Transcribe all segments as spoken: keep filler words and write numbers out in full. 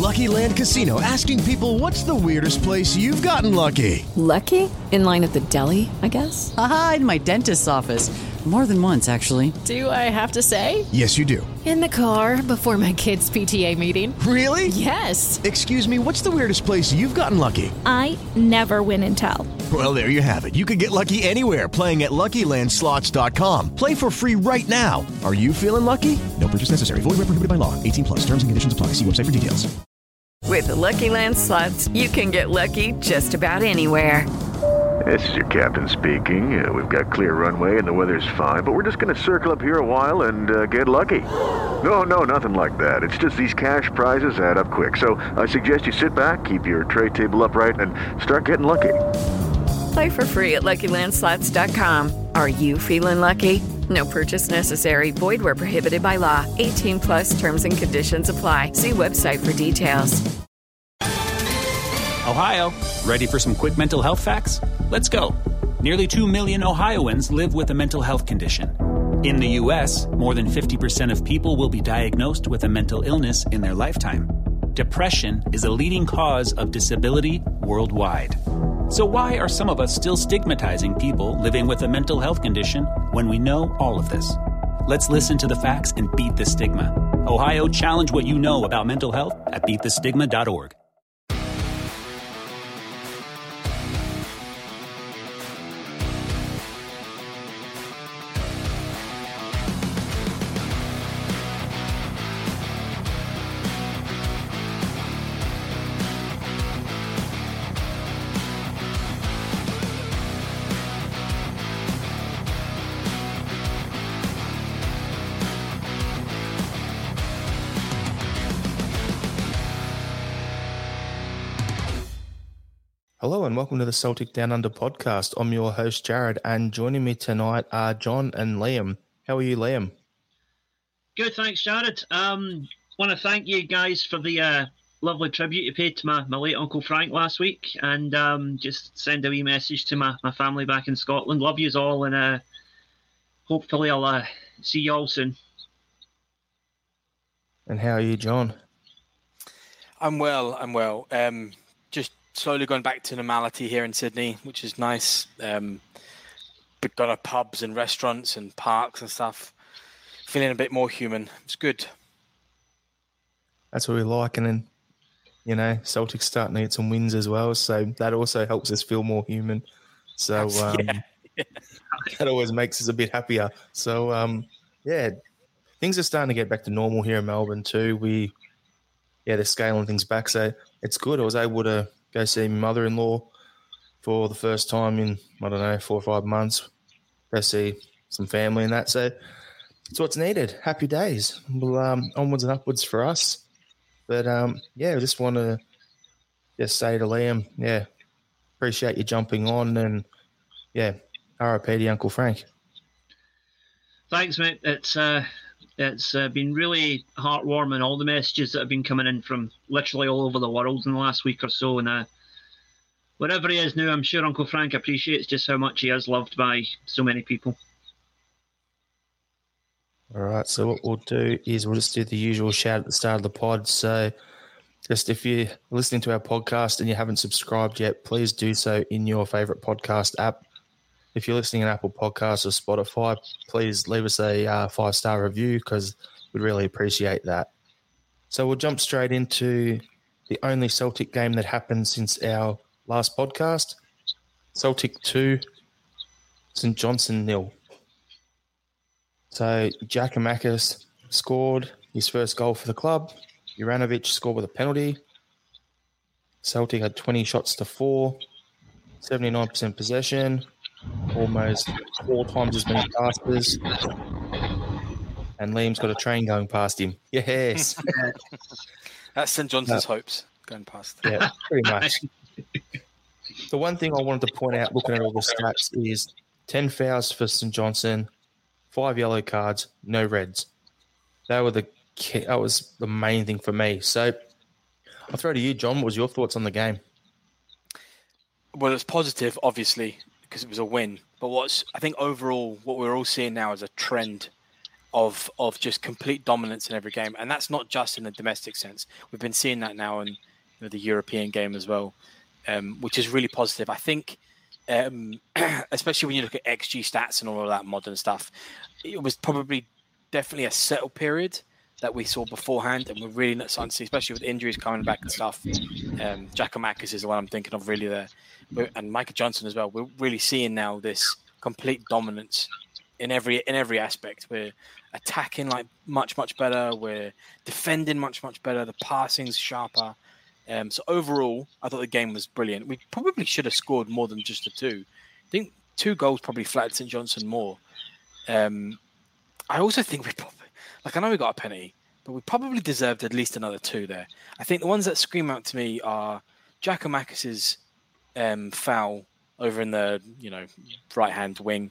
Lucky Land Casino, asking people, what's the weirdest place you've gotten lucky? Lucky? In line at the deli, I guess? Aha, in my dentist's office. More than once, actually. Do I have to say? Yes, you do. In the car before my kids' P T A meeting. Really? Yes. Excuse me, what's the weirdest place you've gotten lucky? I never win and tell. Well, there you have it. You can get lucky anywhere, playing at Lucky Land Slots dot com. Play for free right now. Are you feeling lucky? No purchase necessary. Void where prohibited by law. eighteen plus. Terms and conditions apply. See website for details. With the Lucky Land Slots, you can get lucky just about anywhere. This is your captain speaking. Uh, we've got clear runway and the weather's fine, but we're just going to circle up here a while and uh, get lucky. No, no, nothing like that. It's just these cash prizes add up quick. So I suggest you sit back, keep your tray table upright, and start getting lucky. Play for free at Lucky Land Slots dot com. Are you feeling lucky? No purchase necessary. Void where prohibited by law. eighteen plus terms and conditions apply. See website for details. Ohio, ready for some quick mental health facts? Let's go. Nearly two million Ohioans live with a mental health condition. In the U S, more than fifty percent of people will be diagnosed with a mental illness in their lifetime. Depression is a leading cause of disability worldwide. So why are some of us still stigmatizing people living with a mental health condition when we know all of this? Let's listen to the facts and beat the stigma. Ohio, challenge what you know about mental health at beat the stigma dot org. Hello and welcome to the Celtic Down Under podcast. I'm your host, Jared, and joining me tonight are John and Liam. How are you, Liam? Good, thanks, Jared. Um, want to thank you guys for the uh, lovely tribute you paid to my, my late Uncle Frank last week, and um, just send a wee message to my, my family back in Scotland. Love yous all, and uh, hopefully I'll uh, see you all soon. And how are you, John? I'm well, I'm well. Um, just slowly going back to normality here in Sydney, which is nice. Um, but got our pubs and restaurants and parks and stuff. Feeling a bit more human. It's good. That's what we like. And then, you know, Celtic's starting to get some wins as well. So that also helps us feel more human. So um, yeah. Yeah. that always makes us a bit happier. So, um, yeah, things are starting to get back to normal here in Melbourne too. We, yeah, they're scaling things back. So it's good. I was able to go see my mother-in-law for the first time in, I don't know, four or five months. Go see some family and that. So it's what's needed. Happy days. Well, um, onwards and upwards for us. But, um, yeah, I just want to just say to Liam, yeah, appreciate you jumping on and, yeah, R I P to Uncle Frank. Thanks, mate. It's uh, it's uh, been really heartwarming, all the messages that have been coming in from literally all over the world in the last week or so. And uh, wherever he is now, I'm sure Uncle Frank appreciates just how much he is loved by so many people. All right, so what we'll do is we'll just do the usual shout at the start of the pod. So just if you're listening to our podcast and you haven't subscribed yet, please do so in your favourite podcast app. If you're listening on Apple Podcasts or Spotify, please leave us a uh, five-star review because we'd really appreciate that. So we'll jump straight into the only Celtic game that happened since our last podcast. Celtic two, St Johnstone nil. So Giakoumakis scored his first goal for the club. Juranovic scored with a penalty. Celtic had twenty shots to four, seventy-nine percent possession, almost four times as many passes. And Liam's got a train going past him. Yes. That's St Johnstone's uh, hopes going past. Yeah, pretty much. The one thing I wanted to point out looking at all the stats is ten fouls for St Johnstone, five yellow cards, no reds. That were the that was the main thing for me. So I'll throw to you, John. What was your thoughts on the game? Well, it's positive, obviously, because it was a win. But what's I think overall, what we're all seeing now is a trend of of just complete dominance in every game, and that's not just in the domestic sense. We've been seeing that now in you know, the European game as well, um, which is really positive. I think, um, especially when you look at X G stats and all of that modern stuff, it was probably definitely a settle period that we saw beforehand, and we're really not starting to see, especially with injuries coming back and stuff. Um, Giakoumakis is the one I'm thinking of really there, we're, and Micah Johnson as well. We're really seeing now this complete dominance in every in every aspect. We're attacking like much much better. We're defending much much better. The passing's sharper. Um, so overall, I thought the game was brilliant. We probably should have scored more than just the two. I think two goals probably flattered Saint Johnstone more. Um, I also think we probably. Like, I know we got a penalty, but we probably deserved at least another two there. I think the ones that scream out to me are Giakoumakis' um, foul over in the, you know, right-hand wing.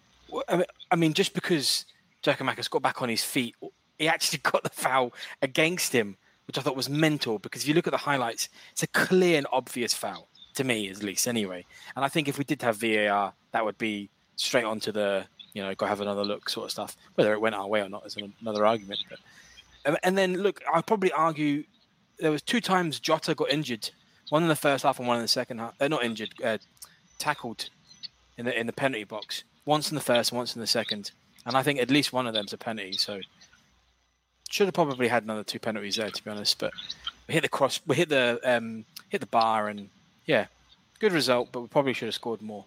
I mean, just because Giakoumakis got back on his feet, he actually got the foul against him, which I thought was mental, because if you look at the highlights, it's a clear and obvious foul, to me at least, anyway. And I think if we did have V A R, that would be straight onto the... you know, go have another look sort of stuff. Whether it went our way or not is another argument. But And then, look, I'd probably argue there was two times Jota got injured. One in the first half and one in the second half. Uh, not injured, uh, tackled in the in the penalty box. Once in the first and once in the second. And I think at least one of them's a penalty. So should have probably had another two penalties there, to be honest. But we hit the cross, we hit the um, hit the bar, and yeah, good result. But we probably should have scored more.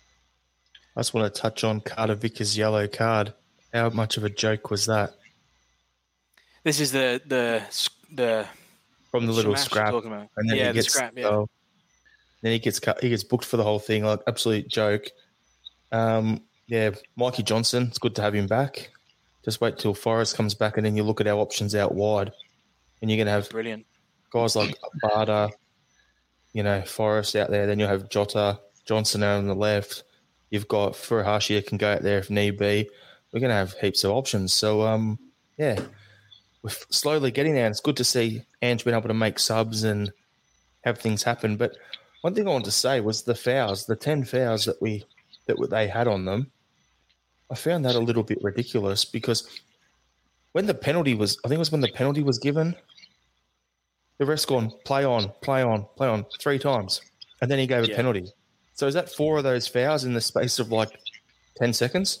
I just want to touch on Carter Vickers' yellow card. How much of a joke was that? This is the the the from the little scrap, and then yeah, he gets the scrap, yeah. uh, then he gets cut, he gets booked for the whole thing, like absolute joke. Um, yeah, Mikey Johnson, it's good to have him back. Just wait till Forrest comes back, and then you look at our options out wide, and you're going to have brilliant guys like Barter, you know, Forrest out there. Then you'll have Jota, Johnson out on the left. You've got Furuhashi that can go out there if need be. We're going to have heaps of options. So, um, yeah, we're slowly getting there. And it's good to see Ange being able to make subs and have things happen. But one thing I wanted to say was the fouls, the ten fouls that we that they had on them. I found that a little bit ridiculous because when the penalty was, I think it was when the penalty was given, the ref's gone, play on, play on, play on three times. And then he gave a yeah. penalty. So is that four of those fouls in the space of like ten seconds?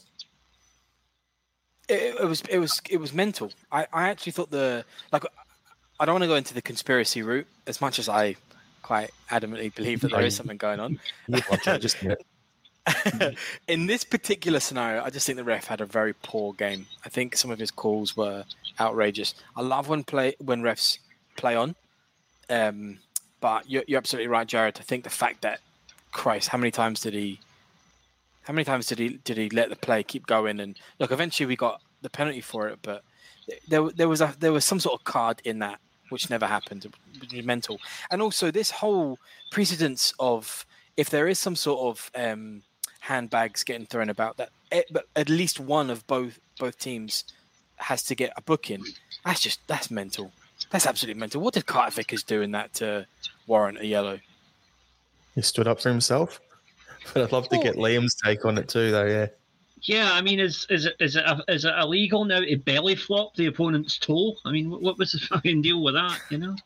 It, it was it was it was mental. I, I actually thought the like I don't want to go into the conspiracy route as much as I quite adamantly believe that there is something going on. Yeah, just in this particular scenario, I just think the ref had a very poor game. I think some of his calls were outrageous. I love when play when refs play on, um, but you're, you're absolutely right, Jared. I think the fact that Christ, how many times did he? How many times did he did he let the play keep going? And look, eventually we got the penalty for it, but there there was a there was some sort of card in that which never happened. It was mental, and also this whole precedence of if there is some sort of um, handbags getting thrown about, that but at least one of both both teams has to get a booking. That's just that's mental. That's absolutely mental. What did Carter Vickers do in that to warrant a yellow? He stood up for himself. But I'd love to get Liam's take on it too, though, yeah. Yeah, I mean, is is it is it is it illegal now to belly flop the opponent's toe? I mean, what was the fucking deal with that? You know,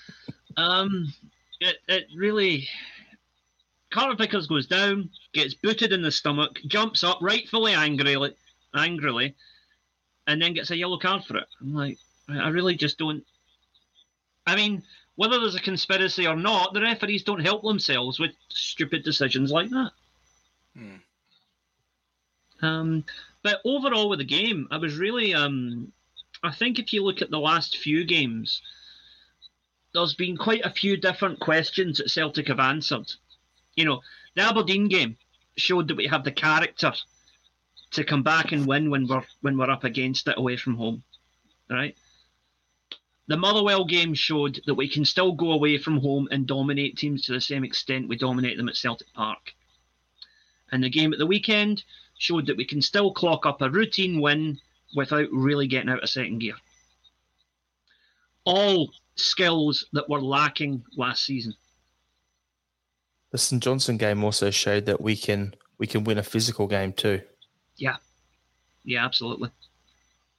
um, it it really. Carter Vickers goes down, gets booted in the stomach, jumps up rightfully angrily, angrily, and then gets a yellow card for it. I'm like, I really just don't. I mean, whether there's a conspiracy or not, the referees don't help themselves with stupid decisions like that. Hmm. Um, but overall with the game, I was really, um, I think if you look at the last few games, there's been quite a few different questions that Celtic have answered. You know, the Aberdeen game showed that we have the character to come back and win when we're when we're up against it away from home, right? The Motherwell game showed that we can still go away from home and dominate teams to the same extent we dominate them at Celtic Park. And the game at the weekend showed that we can still clock up a routine win without really getting out of second gear. All skills that were lacking last season. The Saint Johnstone game also showed that we can we can win a physical game too. Yeah. Yeah, absolutely.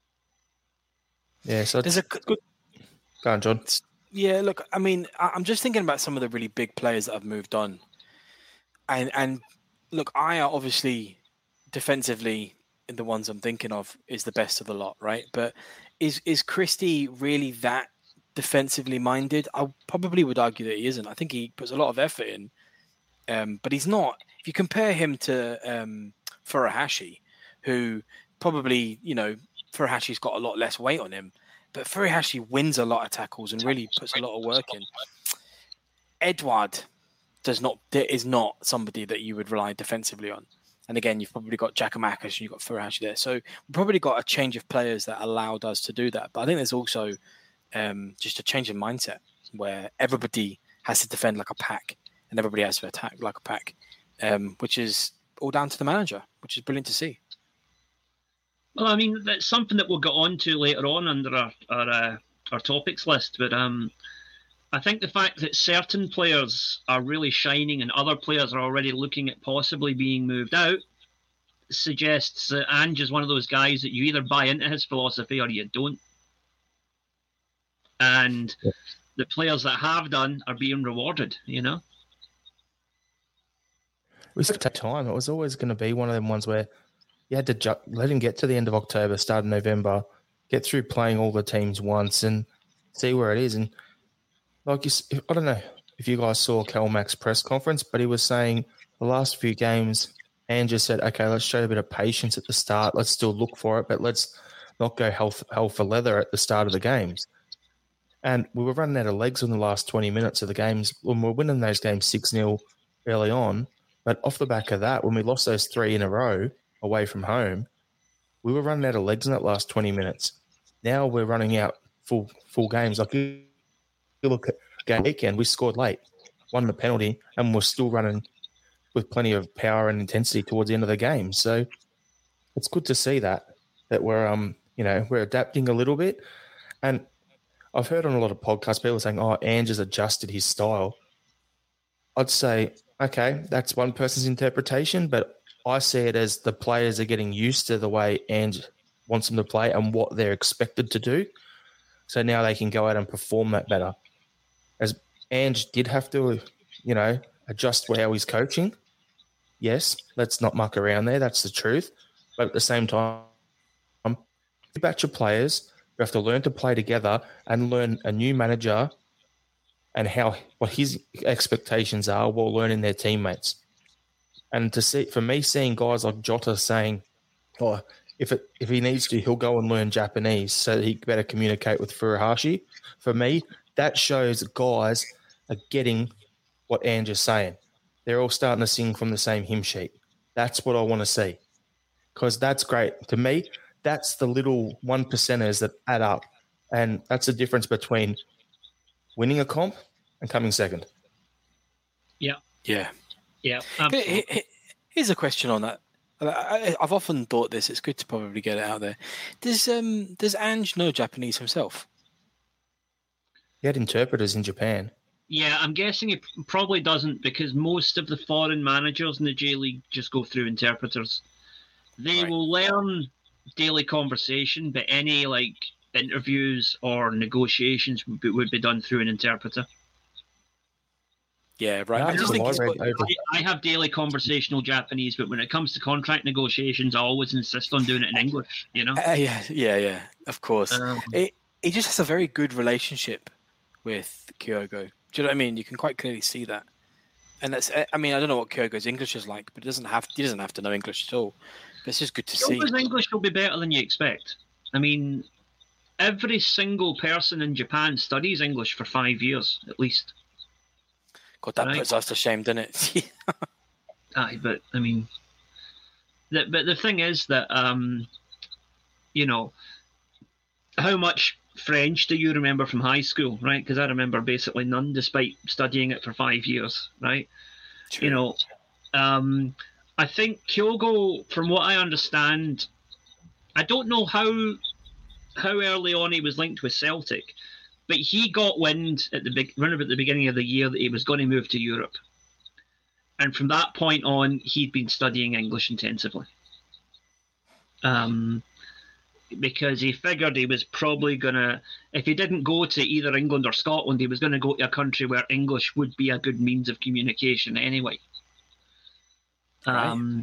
Yeah, so There's a good. Go on, John. Yeah, look, I mean, I'm just thinking about some of the really big players that have moved on. And, and look, Ajer obviously defensively, in the ones I'm thinking of, is the best of the lot, right? But is is Christie really that defensively minded? I probably would argue that he isn't. I think he puts a lot of effort in, um, but he's not. If you compare him to um, Furuhashi, who probably, you know, Furuhashi's got a lot less weight on him, but Furuhashi wins a lot of tackles and really puts a lot of work in. Edouard does not is not somebody that you would rely defensively on. And again, you've probably got Giakoumakis and you've got Furuhashi there. So we've probably got a change of players that allowed us to do that. But I think there's also um, just a change in mindset where everybody has to defend like a pack and everybody has to attack like a pack, um, which is all down to the manager, which is brilliant to see. Well, I mean, that's something that we'll get on to later on under our our, uh, our topics list. But um, I think the fact that certain players are really shining and other players are already looking at possibly being moved out suggests that Ange is one of those guys that you either buy into his philosophy or you don't. And yeah. the players that have done are being rewarded, you know? We took time. It was always going to be one of them ones where you had to ju- let him get to the end of October, start of November, get through playing all the teams once and see where it is. And like you, I don't know if you guys saw Calmac's press conference, but he was saying the last few games, Ange just said, okay, let's show a bit of patience at the start. Let's still look for it, but let's not go hell for, hell for leather at the start of the games. And we were running out of legs in the last twenty minutes of the games when we were winning those games six nil early on. But off the back of that, when we lost those three in a row away from home, we were running out of legs in that last twenty minutes. Now we're running out full full games. Like you look at game weekend, we scored late, won the penalty, and we're still running with plenty of power and intensity towards the end of the game. So it's good to see that that we're um you know we're adapting a little bit. And I've heard on a lot of podcasts people saying, "Oh, Ange has adjusted his style." I'd say, okay, that's one person's interpretation, but I see it as the players are getting used to the way Ange wants them to play and what they're expected to do. So now they can go out and perform that better. As Ange did have to, you know, adjust how he's coaching. Yes, let's not muck around there. That's the truth. But at the same time, a batch of players who have to learn to play together and learn a new manager and how what his expectations are while learning their teammates. And to see, for me, seeing guys like Jota saying, "Oh, if it if he needs to, he'll go and learn Japanese so that he better communicate with Furuhashi." For me, that shows guys are getting what Ange is saying. They're all starting to sing from the same hymn sheet. That's what I want to see, because that's great to me. That's the little one percenters that add up, and that's the difference between winning a comp and coming second. Yeah, yeah. Yeah. Here's a question on that. I've often thought this. It's good to probably get it out there. Does um does Ange know Japanese himself? He had interpreters in Japan. Yeah, I'm guessing he probably doesn't, because most of the foreign managers in the J League just go through interpreters. They right. will learn daily conversation, but any like interviews or negotiations would be, would be done through an interpreter. Yeah, right. I, just think I, I have daily conversational Japanese, but when it comes to contract negotiations, I always insist on doing it in English, you know? Uh, yeah, yeah, yeah, of course. Um, it, he just has a very good relationship with Kyogo. Do you know what I mean? You can quite clearly see that. And that's, I mean, I don't know what Kyogo's English is like, but it doesn't have, he doesn't have to know English at all. But it's just good to see. Kyogo's English will be better than you expect. I mean, every single person in Japan studies English for five years, at least. God, that right. puts us to shame, doesn't it? Aye, but I mean, the, but the thing is that, um, you know, how much French do you remember from high school, right? Because I remember basically none, despite studying it for five years, right? True. You know, um, I think Kyogo, from what I understand, I don't know how how early on he was linked with Celtic, but he got wind at the big run at the beginning of the year that he was going to move to Europe. And from that point on, he'd been studying English intensively. Um, because he figured he was probably going to, if he didn't go to either England or Scotland, he was going to go to a country where English would be a good means of communication anyway. Right. Um,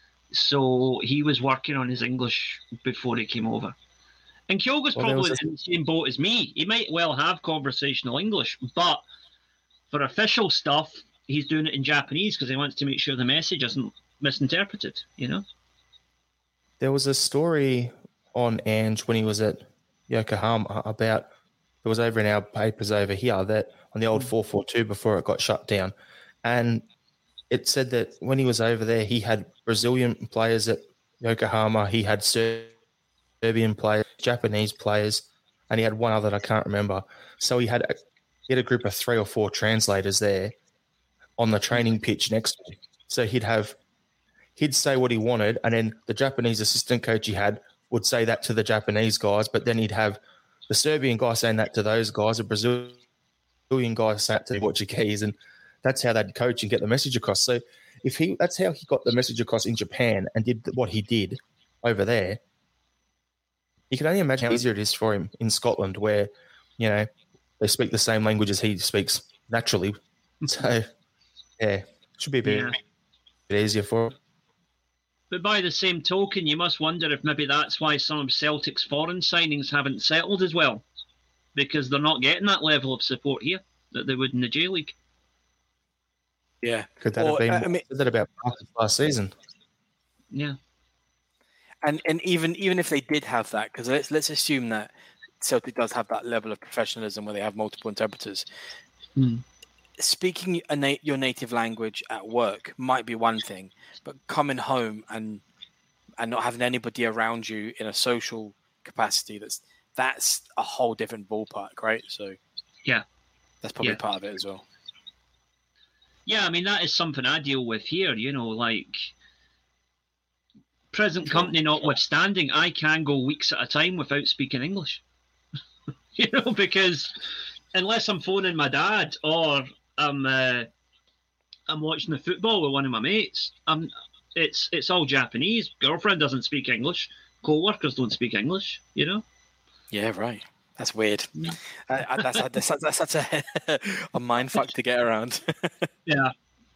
so he was working on his English before he came over. And Kyogo's Well, there probably was a- in the same boat as me. He might well have conversational English, but for official stuff, he's doing it in Japanese because he wants to make sure the message isn't misinterpreted, you know? There was a story on Ange when he was at Yokohama about, it was over in our papers over here, that on the old four four two before it got shut down. And it said that when he was over there, he had Brazilian players at Yokohama, he had Serbian players, Japanese players, and he had one other that I can't remember. So he had a, he had a group of three or four translators there on the training pitch next to him. So he'd have, he'd say what he wanted, and then the Japanese assistant coach he had would say that to the Japanese guys, but then he'd have the Serbian guy saying that to those guys, the Brazilian guy saying that to the Portuguese, and that's how they'd coach and get the message across. So if he, that's how he got the message across in Japan and did what he did over there. You can only imagine how easier it is for him in Scotland, where, you know, they speak the same language as he speaks naturally. So, yeah, it should be a bit, Yeah. bit easier for him. But by the same token, you must wonder if maybe that's why some of Celtic's foreign signings haven't settled as well, because they're not getting that level of support here that they would in the J League. Yeah. Could that Or, have been uh, I mean- said that about Parker last season? Yeah. And and even even if they did have that, because let's let's assume that Celtic does have that level of professionalism where they have multiple interpreters. Mm. Speaking a na- your native language at work might be one thing, but coming home and and not having anybody around you in a social capacity, that's that's a whole different ballpark, right? So Yeah. that's probably Yeah. part of it as well. Yeah, I mean, that is something I deal with here, you know, like present company notwithstanding, I can go weeks at a time without speaking English. You know, because unless I'm phoning my dad or I'm uh, I'm watching the football with one of my mates, I'm it's it's all Japanese. Girlfriend doesn't speak English. Co-workers don't speak English, you know? Yeah, right. That's weird. Uh, uh, that's, that's, that's, that's such a, a mind fuck to get around. Yeah.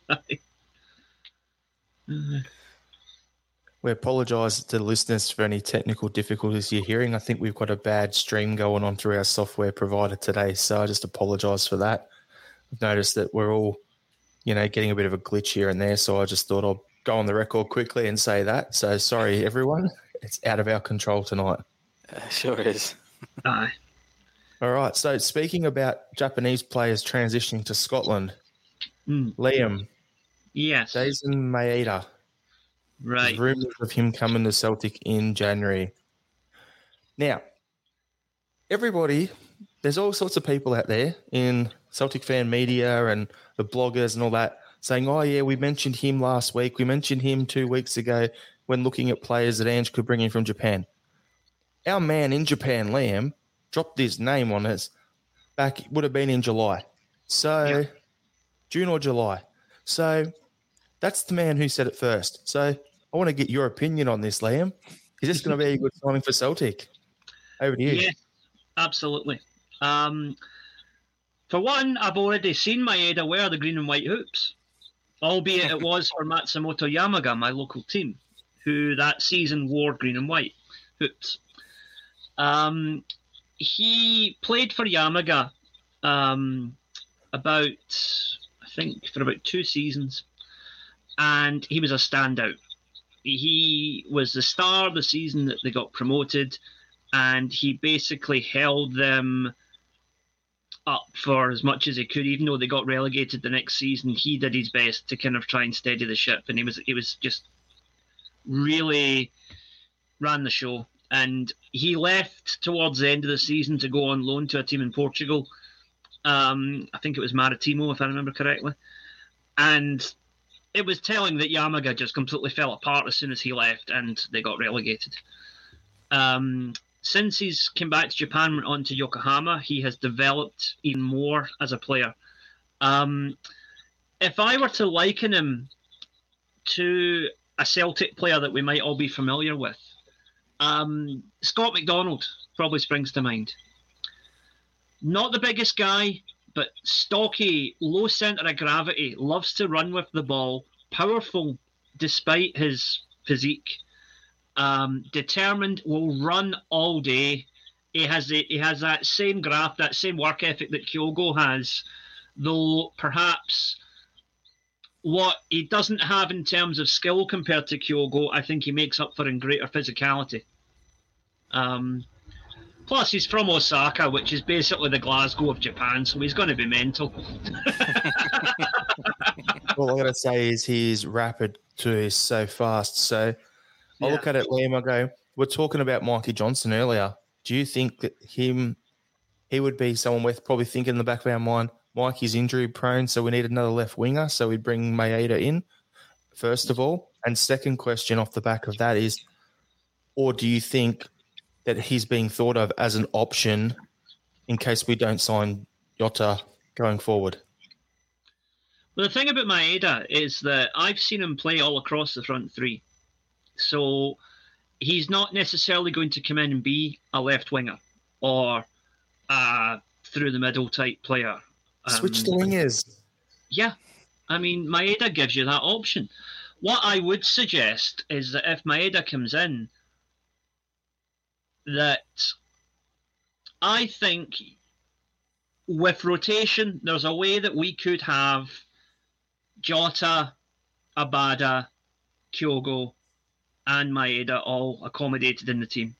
We apologise to the listeners for any technical difficulties you're hearing. I think we've got a bad stream going on through our software provider today, so I just apologise for that. I've noticed that we're all, you know, getting a bit of a glitch here and there, so I just thought I'll go on the record quickly and say that. So sorry, everyone. It's out of our control tonight. Uh, sure is. Aye. All right, so speaking about Japanese players transitioning to Scotland, Mm. Liam, Yes. Jason Maeda. Right. There's rumours of him coming to Celtic in January. Now, everybody, there's all sorts of people out there in Celtic fan media and the bloggers and all that saying, oh, yeah, we mentioned him last week. We mentioned him two weeks ago when looking at players that Ange could bring in from Japan. Our man in Japan, Liam, dropped his name on us back, it would have been in July. So, Yeah. June or July. So, that's the man who said it first. So, I want to get your opinion on this, Liam. Is this going to be a good signing for Celtic? Over to you. Yeah, absolutely. Um, for one, I've already seen Maeda wear the green and white hoops, albeit it was for Matsumoto Yamaga, my local team, who that season wore green and white hoops. Um, he played for Yamaga um, about, I think, for about two seasons, and he was a standout. He was the star the season that they got promoted, and he basically held them up for as much as he could. Even though they got relegated the next season, he did his best to kind of try and steady the ship, and he was he was just really ran the show. And he left towards the end of the season to go on loan to a team in Portugal. Um, I think it was Maritimo, if I remember correctly. And it was telling that Yamaga just completely fell apart as soon as he left, and they got relegated. Um, since he's come back to Japan, went on to Yokohama, he has developed even more as a player. Um, if I were to liken him to a Celtic player that we might all be familiar with, Um, Scott McDonald probably springs to mind. Not the biggest guy, but stocky, low centre of gravity, loves to run with the ball, powerful despite his physique, um, determined, will run all day. He has a, he has that same graft, that same work ethic that Kyogo has, though perhaps what he doesn't have in terms of skill compared to Kyogo, I think he makes up for in greater physicality. Um, plus, he's from Osaka, which is basically the Glasgow of Japan, so he's going to be mental. All I got to say is he's rapid too. He's so fast. So I Yeah. look at it, Liam, I go, we're talking about Mikey Johnson earlier. Do you think that him, he would be someone with probably thinking in the back of our mind, Mikey's injury prone, so we need another left winger, so we bring Maeda in, first of all? And second question off the back of that is, or do you think that he's being thought of as an option in case we don't sign Jota going forward? Well, the thing about Maeda is that I've seen him play all across the front three. So he's not necessarily going to come in and be a left winger or a through the middle type player. Um, Switch the wingers. Yeah. I mean, Maeda gives you that option. What I would suggest is that if Maeda comes in, that I think with rotation, there's a way that we could have Jota, Abada, Kyogo, and Maeda all accommodated in the team.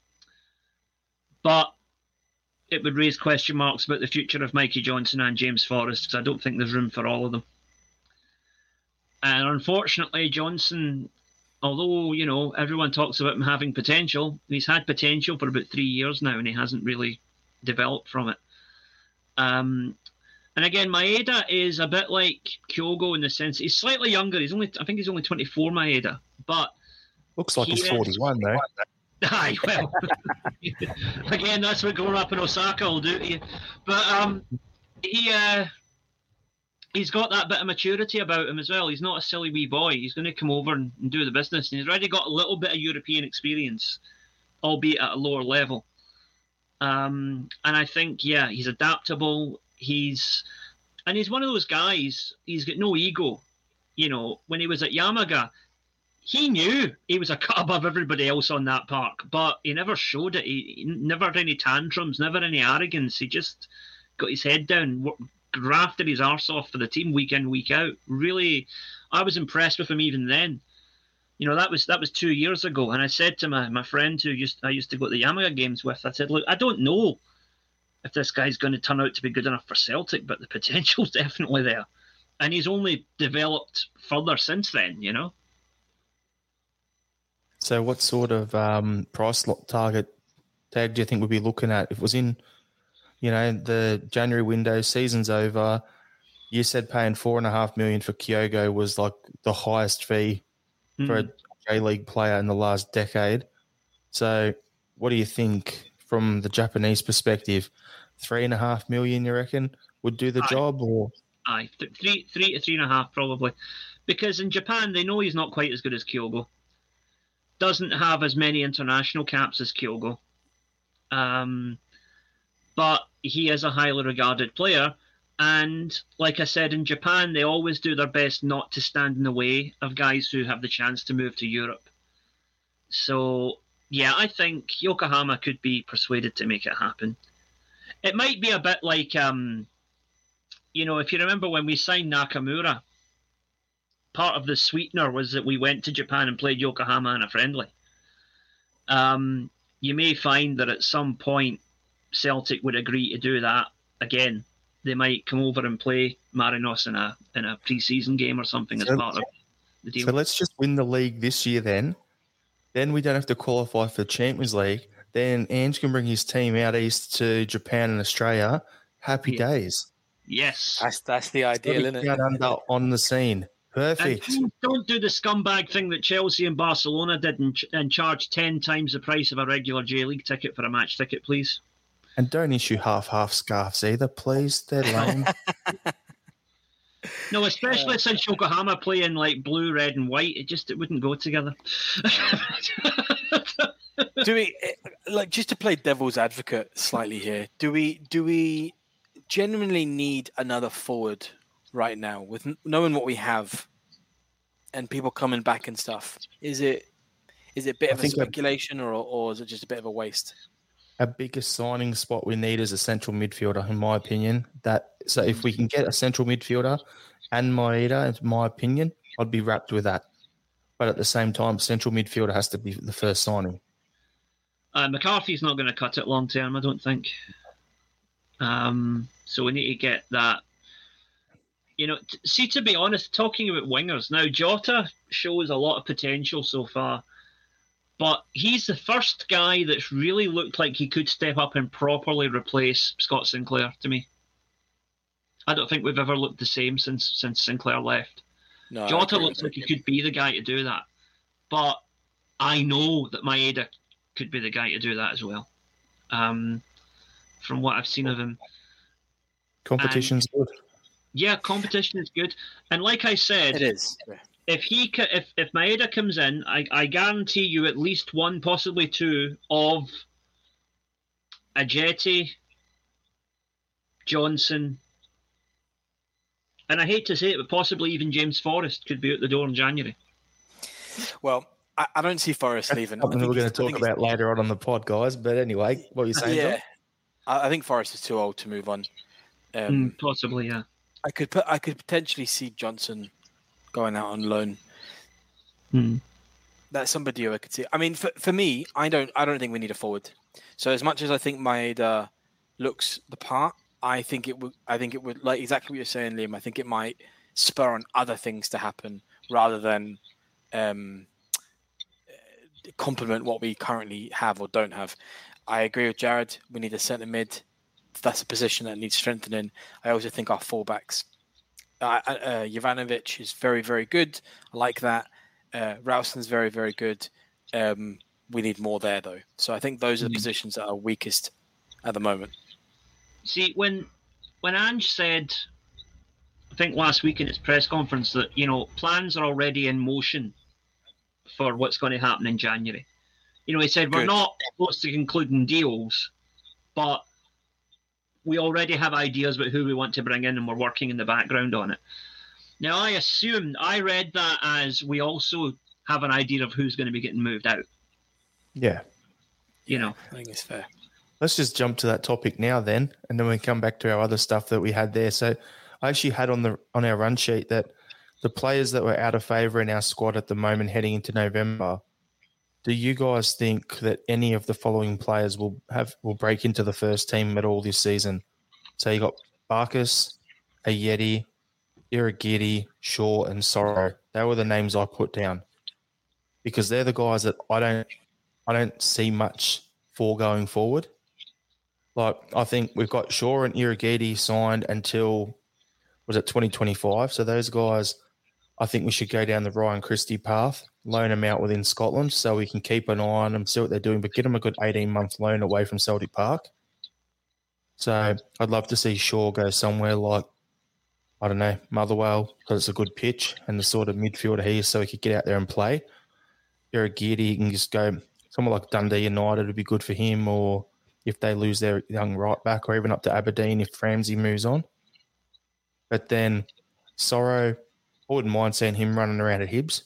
But it would raise question marks about the future of Mikey Johnson and James Forrest, because I don't think there's room for all of them. And unfortunately, Johnson, although, you know, everyone talks about him having potential, he's had potential for about three years now, and he hasn't really developed from it. Um, and again, Maeda is a bit like Kyogo in the sense he's slightly younger. He's only, I think he's only twenty-four, Maeda, but looks like he he's is- forty-one though. Aye, well, again, that's what growing up in Osaka will do to you. But um, he uh, he's got that bit of maturity about him as well. He's not a silly wee boy. He's going to come over and, and do the business, and he's already got a little bit of European experience, albeit at a lower level. Um, and I think, yeah, he's adaptable. He's and he's one of those guys. He's got no ego. You know, when he was at Yamaga, he knew he was a cut above everybody else on that park, but he never showed it. He, he never had any tantrums, never any arrogance. He just got his head down, wo- grafted his arse off for the team week in, week out. Really, I was impressed with him even then. You know, that was that was two years ago, and I said to my, my friend who used I used to go to the Yamaga games with, I said, look, I don't know if this guy's going to turn out to be good enough for Celtic, but the potential's definitely there. And he's only developed further since then, you know? So what sort of um, price lo- target tag do you think we'd be looking at? If it was in, you know, the January window, season's over, you said paying four and a half million for Kyogo was like the highest fee Mm. for a J-League player in the last decade. So what do you think from the Japanese perspective? Three and a half million, you reckon, would do the Aye. job? Or Aye, th- three, three to three and a half probably. Because in Japan, they know he's not quite as good as Kyogo. Doesn't have as many international caps as Kyogo. Um, but he is a highly regarded player. And like I said, in Japan, they always do their best not to stand in the way of guys who have the chance to move to Europe. So, yeah, I think Yokohama could be persuaded to make it happen. It might be a bit like, um, you know, if you remember when we signed Nakamura, part of the sweetener was that we went to Japan and played Yokohama in a friendly. Um, you may find that at some point Celtic would agree to do that again. They might come over and play Marinos in a in a pre-season game or something as So- part of the deal. So let's just win the league this year then. Then we don't have to qualify for the Champions League. Then Ange can bring his team out east to Japan and Australia. Happy Yeah. days. Yes. That's that's the ideal, isn't it? Down under on the scene. Perfect. And don't do the scumbag thing that Chelsea and Barcelona did and, ch- and charge ten times the price of a regular J-League ticket for a match ticket, please. And don't issue half-half scarves either, please. They're lame. No, especially since Yokohama play in like blue, red, and white, it just it wouldn't go together. do we like just to play devil's advocate slightly here? Do we do we genuinely need another forward right now with knowing what we have and people coming back and stuff? Is it is it a bit I of a think speculation or or is it just a bit of a waste? Our biggest signing spot we need is a central midfielder, in my opinion. That so if we can get a central midfielder and Maeda, in my opinion, I'd be wrapped with that. But at the same time, central midfielder has to be the first signing. Uh, McCarthy's not going to cut it long term, I don't think. Um, so we need to get that. You know, t- see, to be honest, talking about wingers now, Jota shows a lot of potential so far. But he's the first guy that's really looked like he could step up and properly replace Scott Sinclair to me. I don't think we've ever looked the same since since Sinclair left. No, Jota looks like he could be the guy to do that. But I know that Maeda could be the guy to do that as well. Um, from what I've seen of him. Competition's and, good. Yeah, competition is good. And like I said... It is. If he if if Maeda comes in, I, I guarantee you at least one, possibly two, of Ajeti, Johnson, and I hate to say it, but possibly even James Forrest could be out the door in January. Well, I, I don't see Forrest leaving. Something we're going to talk about later on on the pod, guys. But anyway, what are you saying? Yeah, I, I think Forrest is too old to move on. Um, mm, possibly, yeah. I could put. I could potentially see Johnson going out on loan. Hmm. That's somebody who I could see. I mean, for for me, I don't. I don't think we need a forward. So as much as I think Maeda looks the part, I think it would. I think it would like exactly what you're saying, Liam. I think it might spur on other things to happen rather than um, complement what we currently have or don't have. I agree with Jared. We need a centre mid. That's a position that needs strengthening. I also think our fullbacks. Uh, uh, Jovanovic is very, very good. I like that. Uh, Ralston's very, very good. Um, we need more there, though. So I think those are the positions that are weakest at the moment. See, when when Ange said, I think last week in his press conference, that, you know, plans are already in motion for what's going to happen in January. You know, he said, we're good. Not close to concluding deals, but we already have ideas about who we want to bring in and we're working in the background on it. Now, I assumed, I read that as we also have an idea of who's going to be getting moved out. Yeah. You know. I think it's fair. Let's just jump to that topic now then, and then we come back to our other stuff that we had there. So I actually had on the on our run sheet that the players that were out of favour in our squad at the moment heading into November, do you guys think that any of the following players will have will break into the first team at all this season? So you got Barkas, Ajeti, Iragidi, Shaw, and Sorrow. They were the names I put down because they're the guys that I don't I don't see much for going forward. Like I think we've got Shaw and Iragidi signed until was it twenty twenty-five? So those guys, I think we should go down the Ryan Christie path, loan them out within Scotland so we can keep an eye on them, see what they're doing, but get them a good eighteen-month loan away from Celtic Park. So I'd love to see Shaw go somewhere like, I don't know, Motherwell, because it's a good pitch and the sort of midfielder he is so he could get out there and play. Iragidi, he can just go somewhere like Dundee United would be good for him, or if they lose their young right back, or even up to Aberdeen if Ramsey moves on. But then Sorrow, I wouldn't mind seeing him running around at Hibs.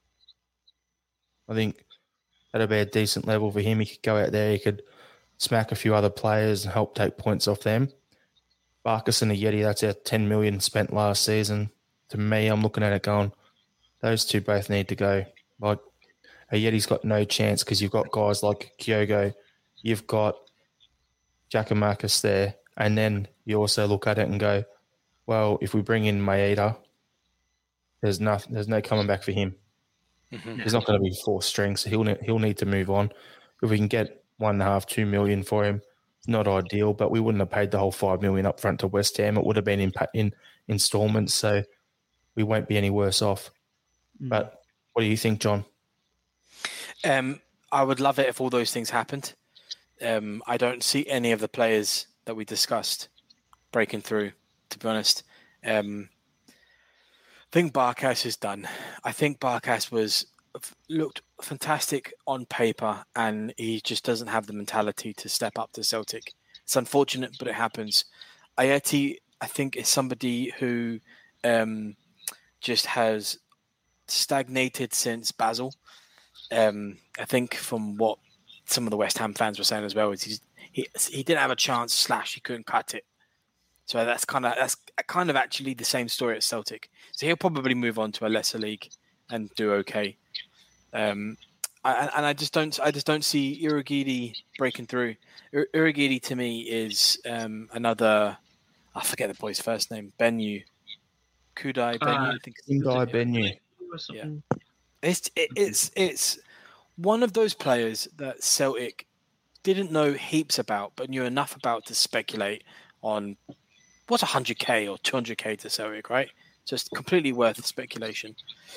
I think that'd be a decent level for him. He could go out there, he could smack a few other players and help take points off them. Barkas and Ajeti, that's our ten million dollars spent last season. To me, I'm looking at it going, those two both need to go. Like, Ajeti's got no chance because you've got guys like Kyogo, you've got Giakoumakis there, and then you also look at it and go, well, if we bring in Maeda, there's nothing, there's no coming back for him. Mm-hmm. He's not going to be four strings, so he'll ne- he'll need to move on. If we can get one and a half, two million for him, it's not ideal, but we wouldn't have paid the whole five million up front to West Ham. It would have been in in installments, so we won't be any worse off. Mm. But what do you think, John? Um, I would love it if all those things happened. Um, I don't see any of the players that we discussed breaking through, to be honest. Um, I think Barkas is done. I think Barkas was looked fantastic on paper, and he just doesn't have the mentality to step up to Celtic. It's unfortunate, but it happens. Ajeti, I think, is somebody who um, just has stagnated since Basel. Um, I think from what some of the West Ham fans were saying as well, is he's, he he didn't have a chance. Slash, he couldn't cut it. So that's kind of that's kind of actually the same story at Celtic. So he'll probably move on to a lesser league and do okay. Um, I, and I just don't I just don't see Urhoghide breaking through. Ur- Urhoghide to me is um, another. I forget the boy's first name. Benyu, Kudai Benyu. Uh, I think Kudai Benyu. Yeah. It's it, it's it's one of those players that Celtic didn't know heaps about, but knew enough about to speculate on what's one hundred k or two hundred k to Celtic, right? Just completely worth speculation.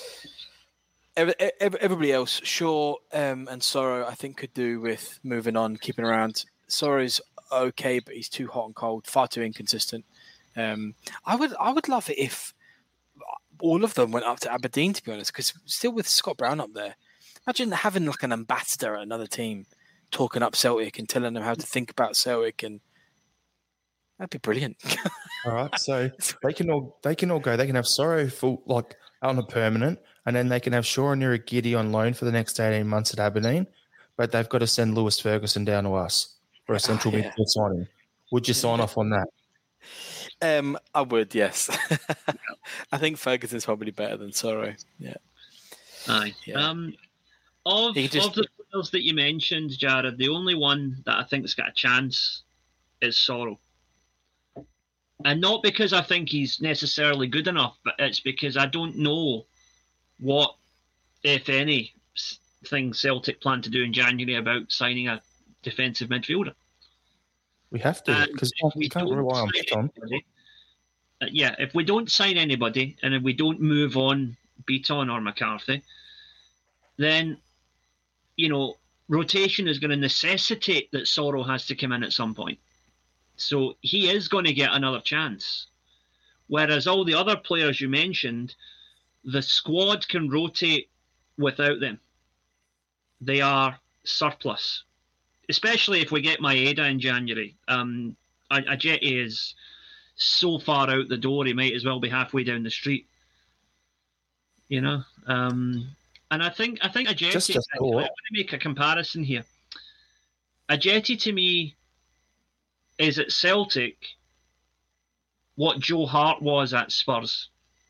Every, everybody else, Shaw um, and Sorrow, I think could do with moving on, keeping around. Sorrow's okay, but he's too hot and cold, far too inconsistent. Um, I would I would love it if all of them went up to Aberdeen, to be honest, because still with Scott Brown up there, imagine having like an ambassador at another team talking up Celtic and telling them how to think about Celtic, and that'd be brilliant. All right, so they can all they can all go. They can have Sorrow full like on a permanent, and then they can have Shaw and Urhoghide on loan for the next eighteen months at Aberdeen. But they've got to send Lewis Ferguson down to us for a central oh, yeah. midfield signing. Would you sign off on that? Um, I would, yes. I think Ferguson's probably better than Sorrow. Yeah. Aye. Yeah. Um, of, just... of the players that you mentioned, Jared, the only one that I think's got a chance is Sorrow. And not because I think he's necessarily good enough, but it's because I don't know what, if any, thing Celtic plan to do in January about signing a defensive midfielder. We have to, because we can't rely on Beaton. Uh, yeah, if we don't sign anybody and if we don't move on Beaton or McCarthy, then, you know, rotation is going to necessitate that Sorrow has to come in at some point. So he is going to get another chance. Whereas all the other players you mentioned, the squad can rotate without them. They are surplus. Especially if we get Maeda in January. Um, Ajeti is so far out the door, he might as well be halfway down the street. You know? Um, and I think I think Ajeti, Just a I, I want to make a comparison here. Ajeti to me is at Celtic what Joe Hart was at Spurs.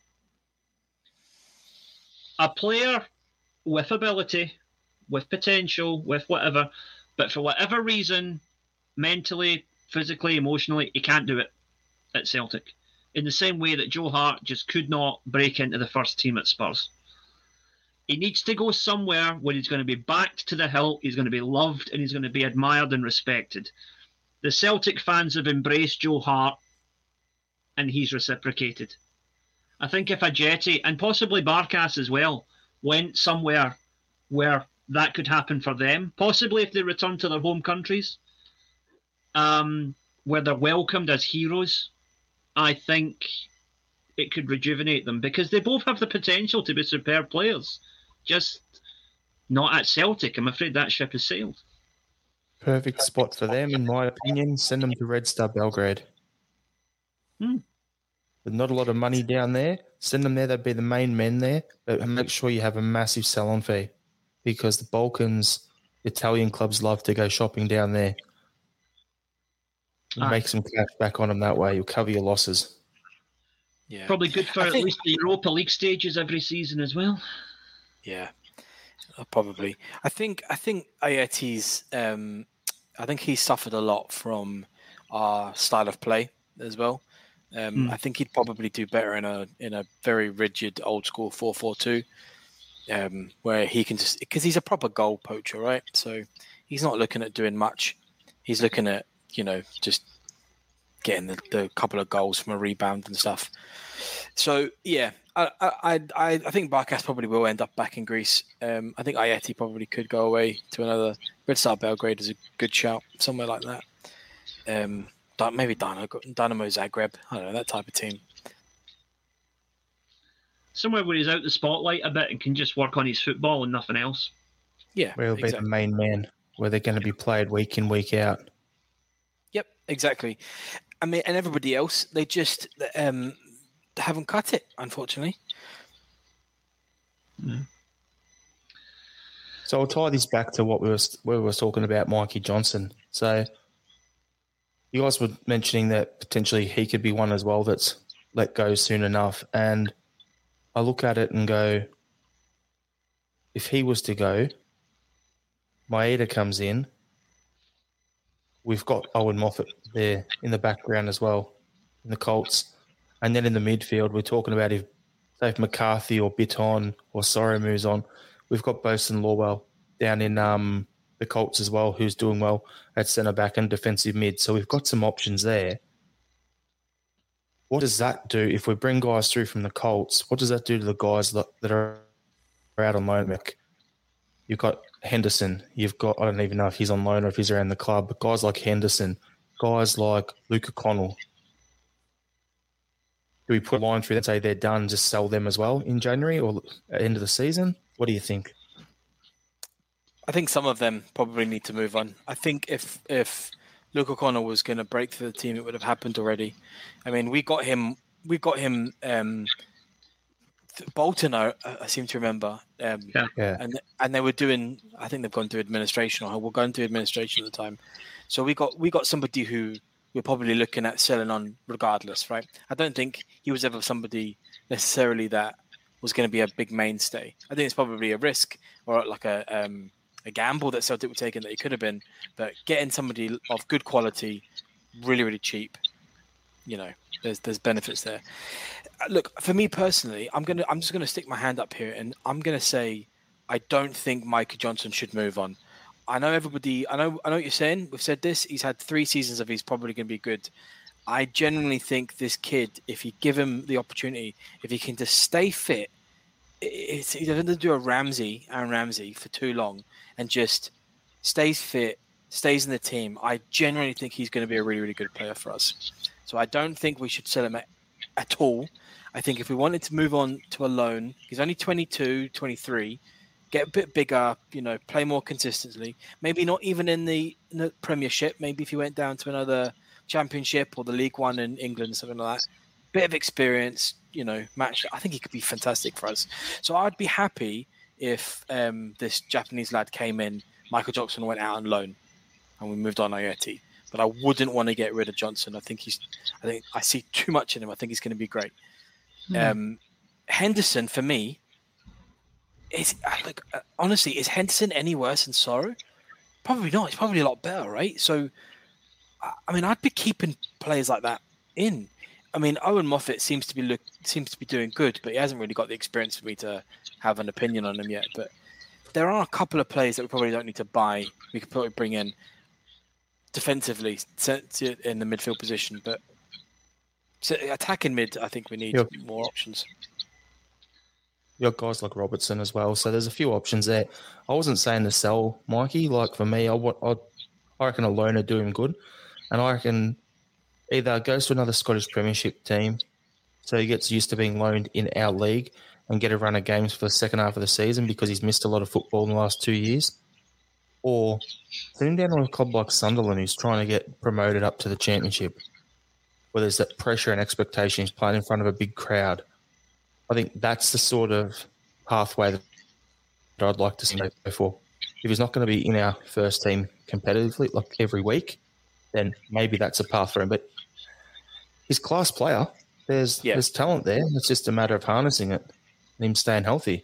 A player with ability, with potential, with whatever, but for whatever reason, mentally, physically, emotionally, he can't do it at Celtic. In the same way that Joe Hart just could not break into the first team at Spurs. He needs to go somewhere where he's going to be backed to the hilt, he's going to be loved, and he's going to be admired and respected. The Celtic fans have embraced Joe Hart, and he's reciprocated. I think if Ajeti, and possibly Barkas as well, went somewhere where that could happen for them, possibly if they return to their home countries, um, where they're welcomed as heroes, I think it could rejuvenate them, because they both have the potential to be superb players, just not at Celtic. I'm afraid that ship has sailed. Perfect spot for them, in my opinion. Send them to Red Star Belgrade. Hmm. With not a lot of money down there, send them there. They'd be the main men there, but make sure you have a massive sell-on fee, because the Balkans, Italian clubs love to go shopping down there. Ah. Make some cash back on them that way. You'll cover your losses. Yeah. Probably good for I at think... least the Europa League stages every season as well. Yeah. Probably. I think I think Ajeti's um, I think he suffered a lot from our style of play as well. Um, mm. I think he'd probably do better in a in a very rigid old school four four two, um, where he can just, because he's a proper goal poacher, right? So he's not looking at doing much. He's looking at, you know, just getting the, the couple of goals from a rebound and stuff. So yeah, I I I, I think Barkas probably will end up back in Greece. Um, I think Ajeti probably could go away to another. Red Star Belgrade is a good shout, somewhere like that. Um, maybe Dynamo, Dynamo Zagreb. I don't know, that type of team. somewhere where he's out the spotlight a bit and can just work on his football and nothing else. Yeah, where he'll exactly. be the main man, where they're going to be played week in, week out. Yep, exactly. I mean, and everybody else, they just um, haven't cut it, unfortunately. Mm. So I'll tie this back to what we were we were talking about, Mikey Johnson. So you guys were mentioning that potentially he could be one as well that's let go soon enough. And I look at it and go, if he was to go, Maeda comes in. We've got Owen Moffat there in the background as well, in the Colts. And then in the midfield, we're talking about if, say, if McCarthy or Bitton or Soromu's on, we've got Bosun Lawwell down in um, the Colts as well, who's doing well at centre-back and defensive mid. So we've got some options there. What does that do if we bring guys through from the Colts? What does that do to the guys that, that are out on loan? You've got Henderson. You've got, I don't even know if he's on loan or if he's around the club, but guys like Henderson, guys like Luke O'Connell. Do we put a line through that and say they're done, just sell them as well in January or at the end of the season? What do you think? I think some of them probably need to move on. I think if if Luke O'Connell was going to break through the team, it would have happened already. I mean, we got him. We got him. Um, Bolton, I, I seem to remember. Um, yeah. yeah. And and they were doing. I think they've gone through administration, or were going through administration at the time. So we got we got somebody who we're probably looking at selling on regardless, right? I don't think he was ever somebody necessarily that was going to be a big mainstay. I think it's probably a risk or like a um, a gamble that Celtic were taking that he could have been, but getting somebody of good quality, really, really cheap, you know, there's there's benefits there. Look, for me personally, I'm gonna I'm just gonna stick my hand up here and I'm gonna say I don't think Micah Johnson should move on. I know everybody. I know. I know what you're saying. We've said this. He's had three seasons of. He's probably going to be good. I genuinely think this kid, if you give him the opportunity, if he can just stay fit, it's, he doesn't do a Ramsey, Aaron Ramsey, for too long, and just stays fit, stays in the team. I genuinely think he's going to be a really, really good player for us. So I don't think we should sell him at, at all. I think if we wanted to move on to a loan, he's only twenty-two, twenty-three. Get a bit bigger, you know, play more consistently. Maybe not even in the, in the Premiership. Maybe if you went down to another Championship or the League One in England, something like that. Bit of experience, you know, match. I think he could be fantastic for us. So I'd be happy if um, this Japanese lad came in, Michael Johnson went out on loan, and we moved on Ayeti. But I wouldn't want to get rid of Johnson. I think he's. I think I see too much in him. I think he's going to be great. Mm. Um, Henderson, for me. Is like uh, honestly, is Henderson any worse than Soro? Probably not. He's probably a lot better, right? So, I mean, I'd be keeping players like that in. I mean, Owen Moffat seems to be look seems to be doing good, but he hasn't really got the experience for me to have an opinion on him yet. But there are a couple of players that we probably don't need to buy. We could probably bring in defensively in the midfield position, but attacking mid, I think we need yep. more options. You got guys like Robertson as well, so there's a few options there. I wasn't saying to sell Mikey. Like for me, I want, I, I reckon a loaner do him good, and I reckon either goes to another Scottish Premiership team, so he gets used to being loaned in our league and get a run of games for the second half of the season because he's missed a lot of football in the last two years, or send him down on a club like Sunderland who's trying to get promoted up to the Championship, where there's that pressure and expectation. He's playing in front of a big crowd. I think that's the sort of pathway that I'd like to see him go for. If he's not going to be in our first team competitively, like every week, then maybe that's a path for him. But he's a class player. There's yeah. there's talent there. It's just a matter of harnessing it and him staying healthy.